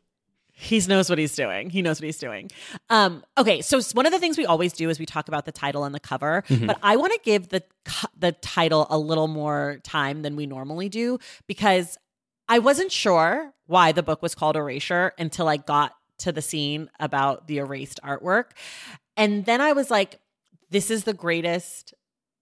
He knows what he's doing. He knows what he's doing. Um, okay, so one of the things we always do is we talk about the title and the cover, Mm-hmm. but I want to give the the title a little more time than we normally do because I wasn't sure why the book was called Erasure until I got to the scene about the erased artwork. And then I was like, this is the greatest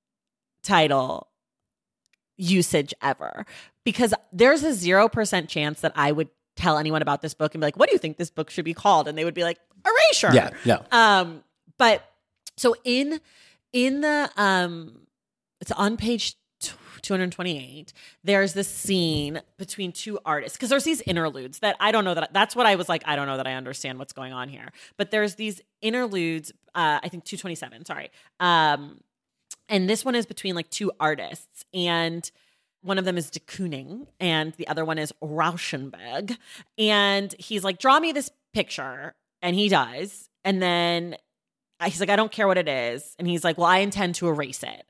title usage ever. Because there's a zero percent chance that I would tell anyone about this book and be like, what do you think this book should be called? And they would be like, Erasure. Yeah, yeah. Um, but so in in the um, it's on page two hundred twenty-eight. There's this scene between two artists because there's these interludes that I don't know that that's what I was like. I don't know that I understand what's going on here. But there's these interludes. Uh, I think two twenty-seven. Sorry. Um, and this one is between like two artists and. One of them is de Kooning and the other one is Rauschenberg. And he's like, draw me this picture. And he does. And then he's like, I don't care what it is. And he's like, well, I intend to erase it.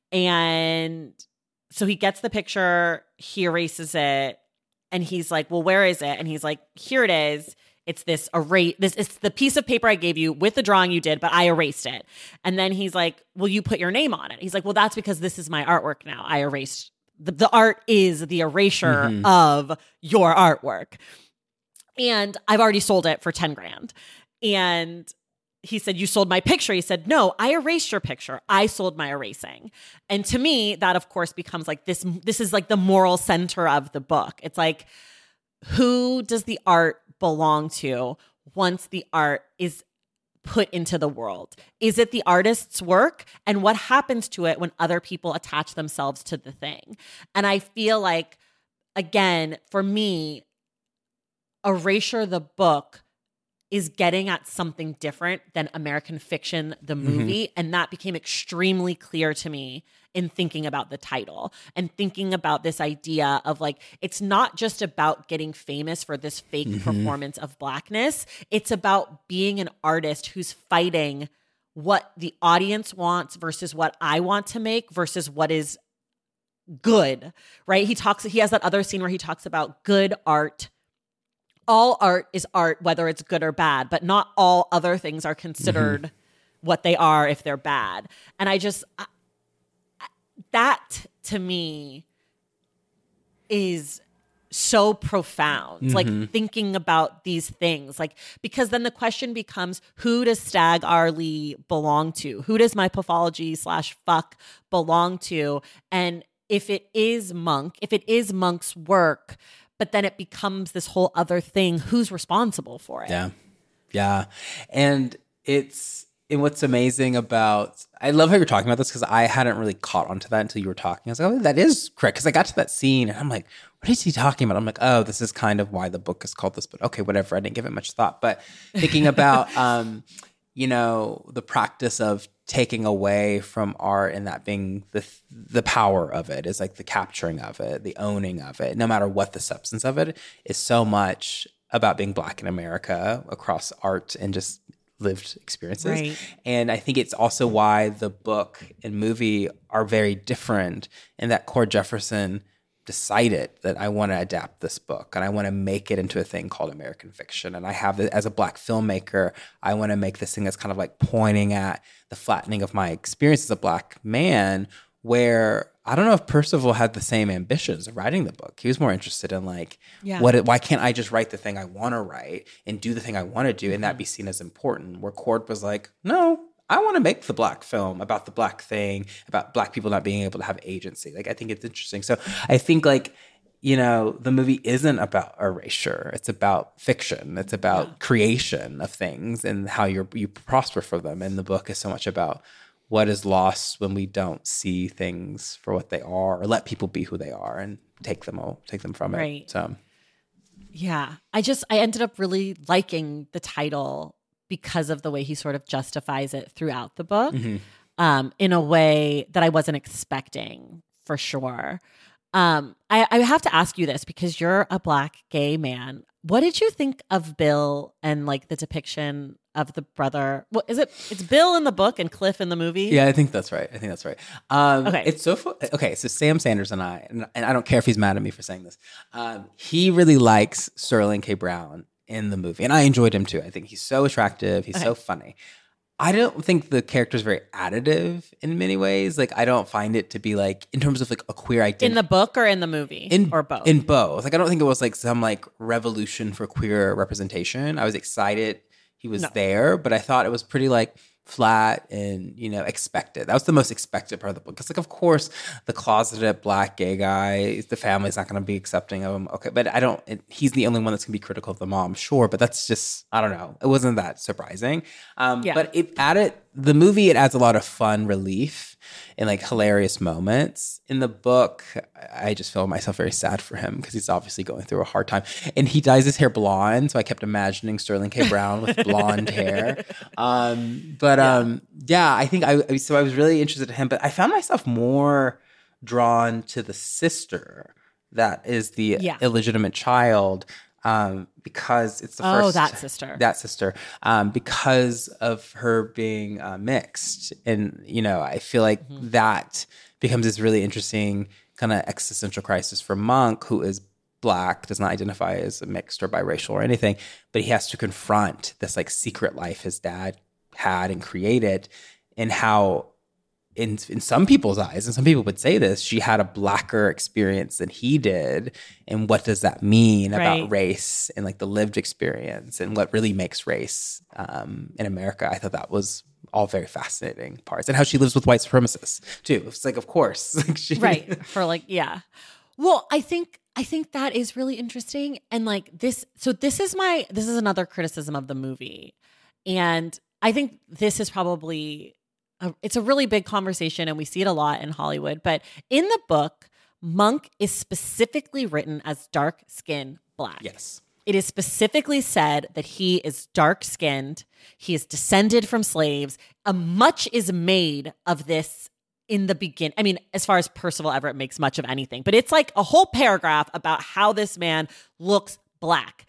And so he gets the picture, he erases it. And he's like, well, where is it? And he's like, here it is. It's this erase. This it's the piece of paper I gave you with the drawing you did, but I erased it. And then he's like, well, you put your name on it. He's like, well, that's because this is my artwork now. I erased The, the art is the erasure mm-hmm. of your artwork. And I've already sold it for ten grand. And he said, you sold my picture. He said, no, I erased your picture. I sold my erasing. And to me, that of course becomes like this, this is like the moral center of the book. It's like, who does the art belong to once the art is put into the world? Is it the artist's work? And what happens to it when other people attach themselves to the thing? And I feel like, again, for me, Erasure the book is getting at something different than American Fiction, the movie. Mm-hmm. And that became extremely clear to me in thinking about the title and thinking about this idea of like, it's not just about getting famous for this fake mm-hmm. performance of Blackness. It's about being an artist who's fighting what the audience wants versus what I want to make versus what is good, right? He talks, he has that other scene where he talks about good art. All art is art, whether it's good or bad, but not all other things are considered mm-hmm. what they are if they're bad. And I just, I, that to me is so profound, mm-hmm. like thinking about these things, like, because then the question becomes, who does Stag Arley belong to? Who does my pathology slash fuck belong to? And if it is Monk, if it is Monk's work, but then it becomes this whole other thing, who's responsible for it? Yeah. Yeah. And it's, and what's amazing about, I love how you're talking about this because I hadn't really caught onto that until you were talking. I was like, oh, that is correct. Because I got to that scene and I'm like, what is he talking about? I'm like, oh, this is kind of why the book is called this, but okay, whatever. I didn't give it much thought. But thinking about, um, you know, the practice of taking away from art and that being the the power of it is like the capturing of it, the owning of it, no matter what the substance of it is, so much about being Black in America across art and just lived experiences. Right. And I think it's also why the book and movie are very different, and that Cord Jefferson decided that I want to adapt this book and I want to make it into a thing called American Fiction. And I have, as a Black filmmaker, I want to make this thing that's kind of like pointing at the flattening of my experience as a Black man, where I don't know if Percival had the same ambitions of writing the book. He was more interested in like, yeah. what? Why can't I just write the thing I want to write and do the thing I want to do and mm-hmm. that be seen as important? Where Cord was like, no, I want to make the Black film about the Black thing, about Black people not being able to have agency. Like, I think it's interesting. So I think like, you know, the movie isn't about erasure. It's about fiction. It's about yeah. creation of things and how you you prosper for them. And the book is so much about what is lost when we don't see things for what they are or let people be who they are and take them all, take them from right. it. So, yeah, I just, I ended up really liking the title because of the way he sort of justifies it throughout the book mm-hmm. um, in a way that I wasn't expecting for sure. Um, I, I have to ask you this because you're a Black gay man. What did you think of Bill and like the depiction of the brother? What is it? It's Bill in the book and Cliff in the movie. Yeah, I think that's right. I think that's right. Um, okay, it's so fu- okay. So Sam Sanders and I, and, and I don't care if he's mad at me for saying this. Um, he really likes Sterling K. Brown in the movie, and I enjoyed him too. I think he's so attractive. He's okay. so funny. I don't think the character is very additive in many ways. Like, I don't find it to be like, in terms of like a queer identity. In the book or in the movie? In, or both? In both. Like, I don't think it was like some like revolution for queer representation. I was excited he was no. there, but I thought it was pretty like flat and, you know, expected. That was the most expected part of the book. Because, like, of course, the closeted black gay guy, the family's not going to be accepting of him. Okay, but I don't, it, he's the only one that's going to be critical of the mom, sure. But that's just, I don't know. It wasn't that surprising. Um, yeah. But it added, the movie, it adds a lot of fun relief and, like, hilarious moments. In the book, I just feel myself very sad for him because he's obviously going through a hard time. And he dyes his hair blonde, so I kept imagining Sterling K. Brown with blonde hair. Um, but yeah. Um, yeah, I think I, so I was really interested in him, but I found myself more drawn to the sister that is the yeah. illegitimate child. Um, because it's the oh, first. Oh, that sister. That sister. Um, because of her being uh, mixed. And, you know, I feel like mm-hmm. that becomes this really interesting kind of existential crisis for Monk, who is Black, does not identify as mixed or biracial or anything, but he has to confront this like secret life his dad had and created, and how in in some people's eyes, and some people would say this, she had a Blacker experience than he did. And what does that mean right. about race and like the lived experience and what really makes race um, in America? I thought that was all very fascinating parts. And how she lives with white supremacists too. It's like, of course. Like she, right. For like, yeah. Well, I think I think that is really interesting. And like this, so this is my, this is another criticism of the movie. And I think this is probably, a, it's a really big conversation and we see it a lot in Hollywood. But in the book, Monk is specifically written as dark-skinned Black. Yes. It is specifically said that he is dark-skinned. He is descended from slaves. A much is made of this in the beginning. I mean, as far as Percival Everett makes much of anything, but it's like a whole paragraph about how this man looks Black.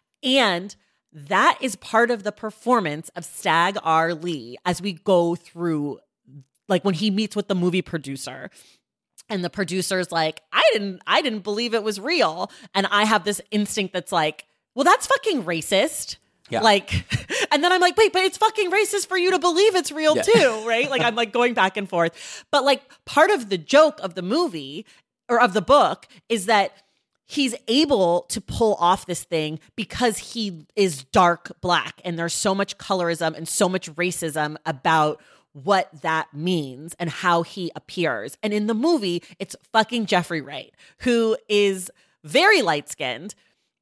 And that is part of the performance of Stagg R. Leigh as we go through, like when he meets with the movie producer. And the producer's like, I didn't, I didn't believe it was real. And I have this instinct that's like, well, that's fucking racist. Yeah. Like, and then I'm like, wait, but it's fucking racist for you to believe it's real yeah. too, right? Like I'm like going back and forth. But like part of the joke of the movie or of the book is that he's able to pull off this thing because he is dark Black and there's so much colorism and so much racism about what that means and how he appears. And in the movie, it's fucking Jeffrey Wright, who is very light-skinned.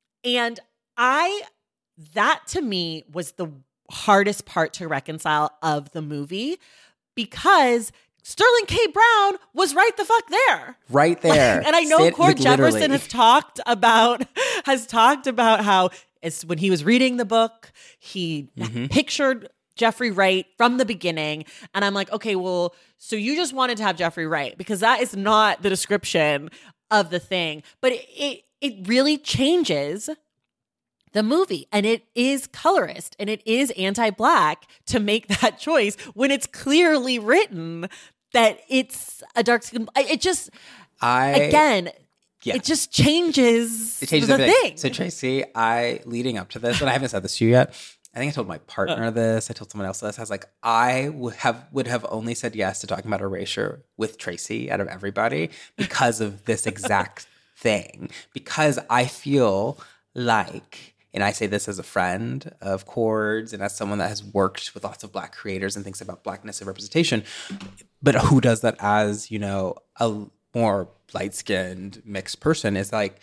And I, that to me was the hardest part to reconcile of the movie because Sterling K. Brown was right the fuck there. Right there. Like, and I know Sit, Cord like, Jefferson literally. has talked about, has talked about how as when he was reading the book, he mm-hmm. pictured Jeffrey Wright from the beginning. And I'm like, okay, well, so you just wanted to have Jeffrey Wright because that is not the description of the thing. But it it, it really changes the movie. And it is colorist and it is anti-Black to make that choice when it's clearly written that it's a dark skin. It just, I again, yeah. it just changes, it changes the everything. thing. So Tracy, I, leading up to this, and I haven't said this to you yet, I think I told my partner uh. this. I told someone else this. I was like, I would have would have only said yes to talking about erasure with Tracy out of everybody because of this exact thing. Because I feel like, and I say this as a friend of Chords and as someone that has worked with lots of Black creators and thinks about Blackness and representation, but who does that as, you know, a more light-skinned mixed person is like,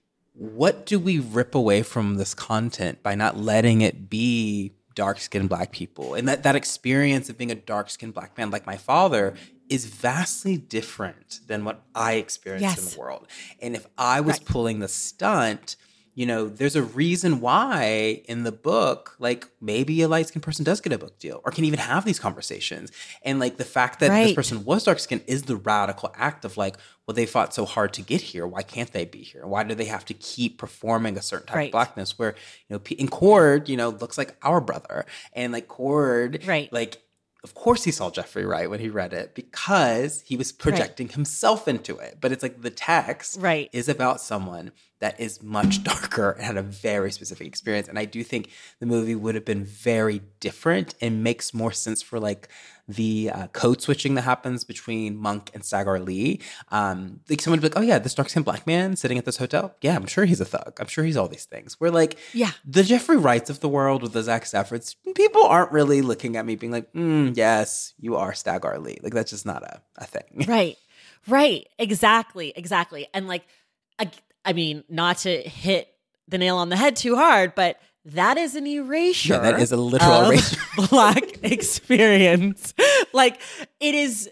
what do we rip away from this content by not letting it be dark-skinned Black people? And that, that experience of being a dark-skinned Black man like my father is vastly different than what I experienced yes. in the world. And if I was right. pulling the stunt, you know, there's a reason why in the book, like maybe a light-skinned person does get a book deal or can even have these conversations. And like the fact that right. this person was dark-skinned is the radical act of like, well, they fought so hard to get here. Why can't they be here? Why do they have to keep performing a certain type right. of Blackness where, you know, in Cord, you know, looks like our brother. And like Cord, right. like, of course he saw Jeffrey Wright when he read it because he was projecting right. himself into it. But it's like the text right. is about someone that is much darker and had a very specific experience. And I do think the movie would have been very different and makes more sense for like the uh, code switching that happens between Monk and Sagar Lee. Um, like someone would be like, oh yeah, this dark-skinned black man sitting at this hotel. Yeah, I'm sure he's a thug. I'm sure he's all these things. We're like, yeah, the Jeffrey Wrights of the world with the Zach Staffords, people aren't really looking at me being like, mm, yes, you are Sagar Lee. Like that's just not a, a thing. Right. Right. Exactly. Exactly. And like, I, I mean, not to hit the nail on the head too hard, but that is an erasure. Yeah, that is a literal of erasure. Black experience. Like it is,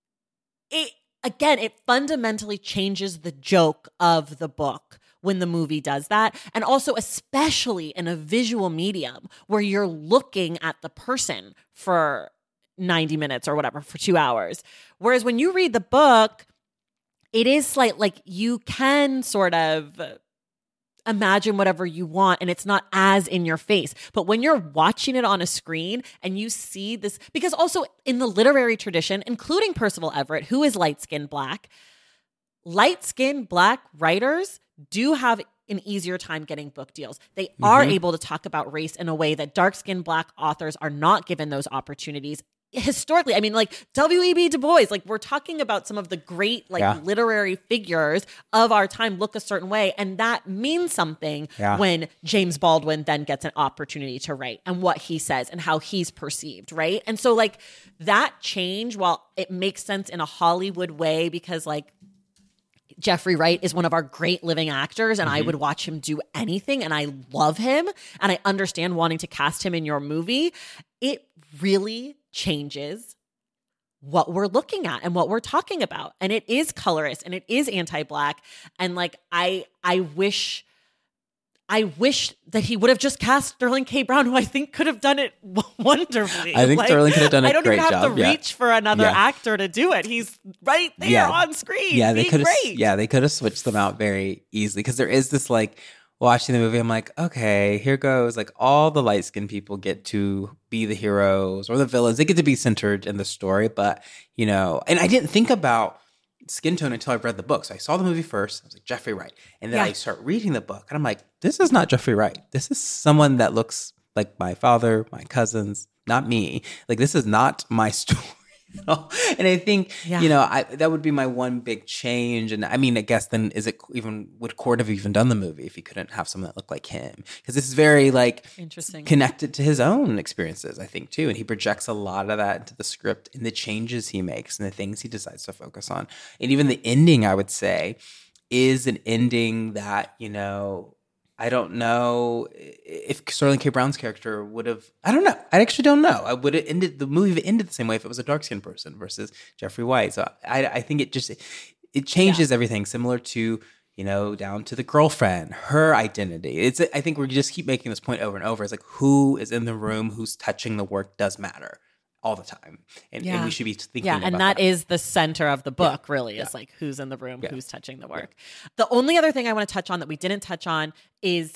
it again, it fundamentally changes the joke of the book when the movie does that. And also, especially in a visual medium where you're looking at the person for ninety minutes or whatever, for two hours. Whereas when you read the book, it is like, like you can sort of imagine whatever you want and it's not as in your face. But when you're watching it on a screen and you see this, because also in the literary tradition, including Percival Everett, who is light-skinned black, light-skinned black writers do have an easier time getting book deals. They mm-hmm. are able to talk about race in a way that dark-skinned black authors are not given those opportunities. Historically, I mean, like W E B Du Bois, like we're talking about some of the great like yeah. literary figures of our time look a certain way. And that means something yeah. when James Baldwin then gets an opportunity to write and what he says and how he's perceived, right? And so like that change, while it makes sense in a Hollywood way because like Jeffrey Wright is one of our great living actors and mm-hmm. I would watch him do anything and I love him and I understand wanting to cast him in your movie, it really changes what we're looking at and what we're talking about. And it is colorist and it is anti-black. And like, I, I wish, I wish that he would have just cast Sterling K. Brown, who I think could have done it wonderfully. I think like, Sterling could have done a great job. I don't even have job. to yeah. reach for another yeah. actor to do it. He's right there yeah. on screen. Yeah, they could have. Great. Yeah, they could have switched them out very easily because there is this like watching the movie. I'm like, okay, here goes. Like all the light skinned people get to be the heroes or the villains. They get to be centered in the story, but you know, and I didn't think about skin tone until I read the book. So I saw the movie first. I was like, Jeffrey Wright. And then yeah. I start reading the book and I'm like, this is not Jeffrey Wright. This is someone that looks like my father, my cousins, not me. Like, this is not my story. You know? And I think, yeah. you know, I, that would be my one big change. And I mean, I guess then is it even, would Cord have even done the movie if he couldn't have someone that looked like him? Because this is very like interesting, connected to his own experiences, I think, too. And he projects a lot of that into the script and the changes he makes and the things he decides to focus on. And even the ending, I would say, is an ending that, you know, I don't know if Sterling K. Brown's character would have, I don't know. I actually don't know. I would have ended, the movie would have ended the same way if it was a dark-skinned person versus Jeffrey Wright. So I, I think it just, it changes yeah. everything, similar to, you know, down to the girlfriend, her identity. It's, I think we just keep making this point over and over. It's like, who is in the room, who's touching the work does matter all the time. And, yeah. and we should be thinking yeah, about and that. that is the center of the book, yeah. really, is yeah. like who's in the room, yeah. who's touching the work. Yeah. The only other thing I want to touch on that we didn't touch on is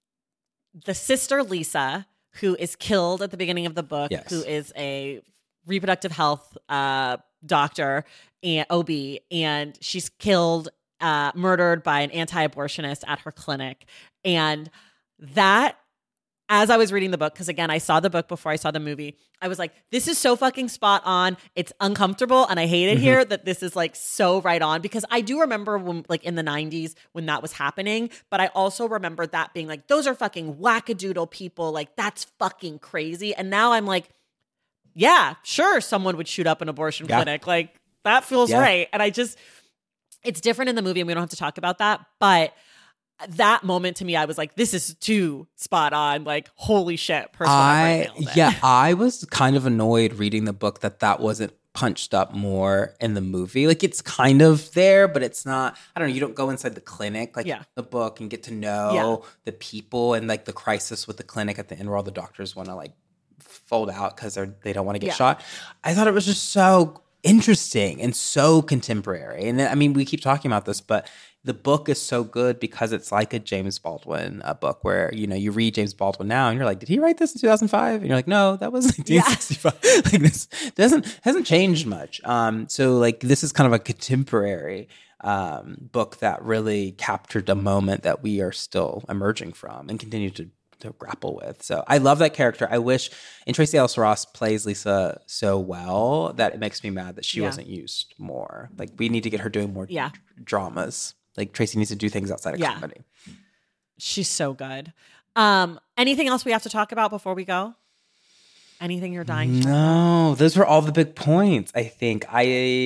the sister Lisa, who is killed at the beginning of the book, yes. who is a reproductive health uh, doctor and O B, and she's killed, uh, murdered by an anti-abortionist at her clinic. And that, as I was reading the book, because again, I saw the book before I saw the movie, I was like, this is so fucking spot on. It's uncomfortable and I hate it mm-hmm. here that this is like so right on, because I do remember when, like in the nineties when that was happening, but I also remember that being like, those are fucking wackadoodle people. Like, that's fucking crazy. And now I'm like, yeah, sure, someone would shoot up an abortion yeah. clinic. Like, that feels yeah. right. And I just, it's different in the movie and we don't have to talk about that, but that moment to me, I was like, this is too spot on. Like, holy shit. I, yeah, I was kind of annoyed reading the book that that wasn't punched up more in the movie. Like, it's kind of there, but it's not, I don't know, you don't go inside the clinic like yeah. the book and get to know yeah. the people and like the crisis with the clinic at the end where all the doctors want to like fold out because they're they don't want to get yeah. shot. I thought it was just so interesting and so contemporary. And I mean, we keep talking about this, but the book is so good because it's like a James Baldwin a book where, you know, you read James Baldwin now and you're like, did he write this in two thousand five? And you're like, no, that was nineteen sixty-five. Yeah. Like this doesn't hasn't changed much. Um, so like this is kind of a contemporary um, book that really captured a moment that we are still emerging from and continue to to grapple with. So I love that character. I wish, and Tracee Ellis Ross plays Lisa so well that it makes me mad that she yeah. wasn't used more. Like we need to get her doing more yeah. d- dramas. Like Tracee needs to do things outside of yeah. comedy. She's so good. Um, anything else we have to talk about before we go? Anything you're dying to No, those were all the big points, I think. I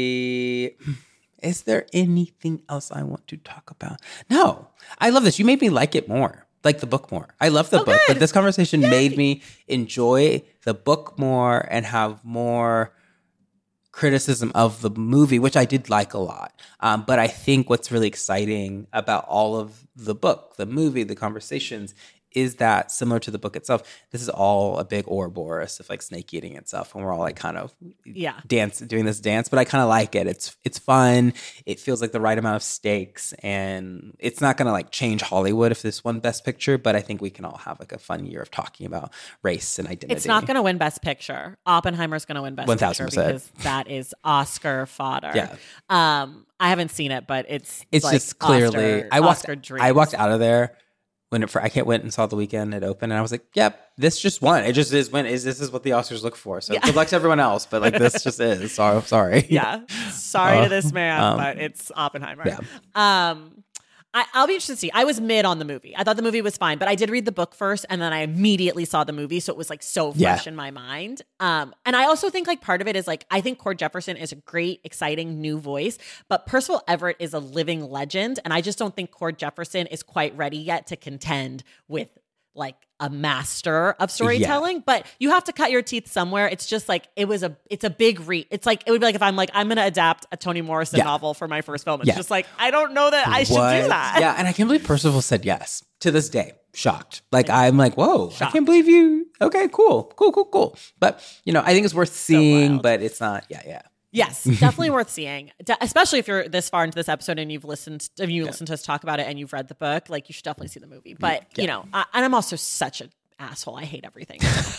Is there anything else I want to talk about? No. I love this. You made me like it more. Like the book more. I love the oh, book, good. But this conversation Yay. made me enjoy the book more and have more criticism of the movie, which I did like a lot. Um, but I think what's really exciting about all of the book, the movie, the conversations, is that similar to the book itself, this is all a big Ouroboros of like snake eating itself, and we're all like kind of yeah. dance doing this dance. But I kind of like it. It's it's fun. It feels like the right amount of stakes, and it's not going to like change Hollywood if this won Best Picture. But I think we can all have like a fun year of talking about race and identity. It's not going to win Best Picture. Oppenheimer's going to win Best one thousand percent Picture because that is Oscar fodder. Yeah. Um, I haven't seen it, but it's it's like just clearly Oscar, I walked Oscar dreams. I walked out of there. When it, for, I can't went and saw The Weeknd, it opened, and I was like, "Yep, this just won. It just is when is this is what the Oscars look for." So yeah. good luck to everyone else, but like this just is. So sorry. Yeah, sorry uh, to this man, um, but it's Oppenheimer. Yeah. Um, I, I'll be interested to see. I was mid on the movie. I thought the movie was fine, but I did read the book first, and then I immediately saw the movie, so it was like so fresh yeah. in my mind. Um, and I also think like part of it is like I think Cord Jefferson is a great, exciting new voice, but Percival Everett is a living legend, and I just don't think Cord Jefferson is quite ready yet to contend with like a master of storytelling, yeah. but you have to cut your teeth somewhere. It's just like, it was a, it's a big read. It's like, it would be like if I'm like, I'm going to adapt a Toni Morrison yeah. novel for my first film. It's yeah. just like, I don't know that I should what? do that. Yeah. And I can't believe Percival said yes to this day. Shocked. Like, I'm like, whoa, Shocked. I can't believe you. Okay, cool, cool, cool, cool. But, you know, I think it's worth seeing, so but it's not, yeah, yeah. Yes, definitely worth seeing, De- especially if you're this far into this episode and you've listened, if you yeah. listened to us talk about it and you've read the book, like you should definitely see the movie. But yeah. you know, I, and I'm also such an asshole. I hate everything.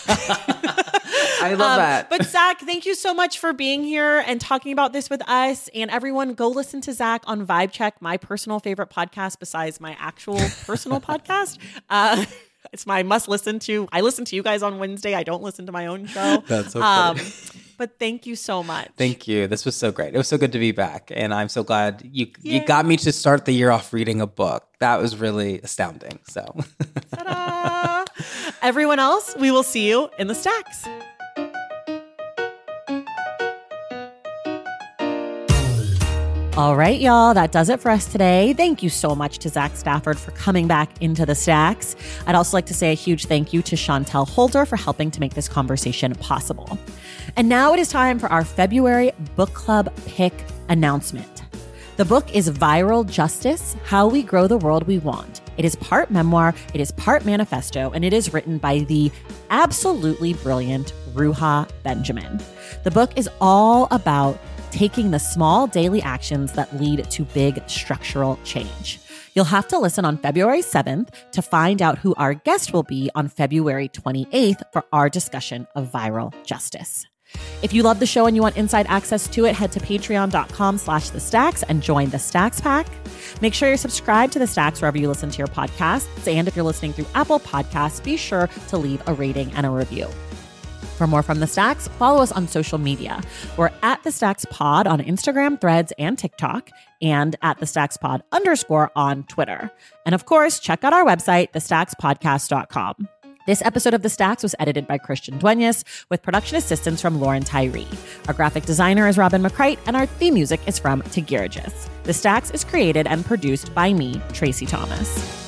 I love um, that. But Zach, thank you so much for being here and talking about this with us. And everyone, go listen to Zach on Vibe Check, my personal favorite podcast besides my actual personal podcast. Uh, it's my must listen to. I listen to you guys on Wednesday. I don't listen to my own show. That's so funny. Um, But thank you so much. Thank you. This was so great. It was so good to be back. And I'm so glad you Yay. you got me to start the year off reading a book. That was really astounding. So, ta-da! Everyone else, we will see you in the stacks. All right, y'all, that does it for us today. Thank you so much to Zach Stafford for coming back into the stacks. I'd also like to say a huge thank you to Chantel Holder for helping to make this conversation possible. And now it is time for our February book club pick announcement. The book is Viral Justice: How We Grow the World We Want. It is part memoir, it is part manifesto, and it is written by the absolutely brilliant Ruha Benjamin. The book is all about taking the small daily actions that lead to big structural change. You'll have to listen on February seventh to find out who our guest will be on February twenty-eighth for our discussion of viral justice. If you love the show and you want inside access to it, head to patreon.com slash the stacks and join the Stacks Pack. Make sure you're subscribed to the Stacks wherever you listen to your podcasts. And if you're listening through Apple Podcasts, be sure to leave a rating and a review. For more from The Stacks, follow us on social media. We're at The Stacks Pod on Instagram, Threads, and TikTok, and at The Stacks Pod underscore on Twitter. And of course, check out our website, the stacks podcast dot com. This episode of The Stacks was edited by Christian Duenas with production assistance from Lauren Tyree. Our graphic designer is Robin McCrite, and our theme music is from Tegirigis. The Stacks is created and produced by me, Tracey Thomas.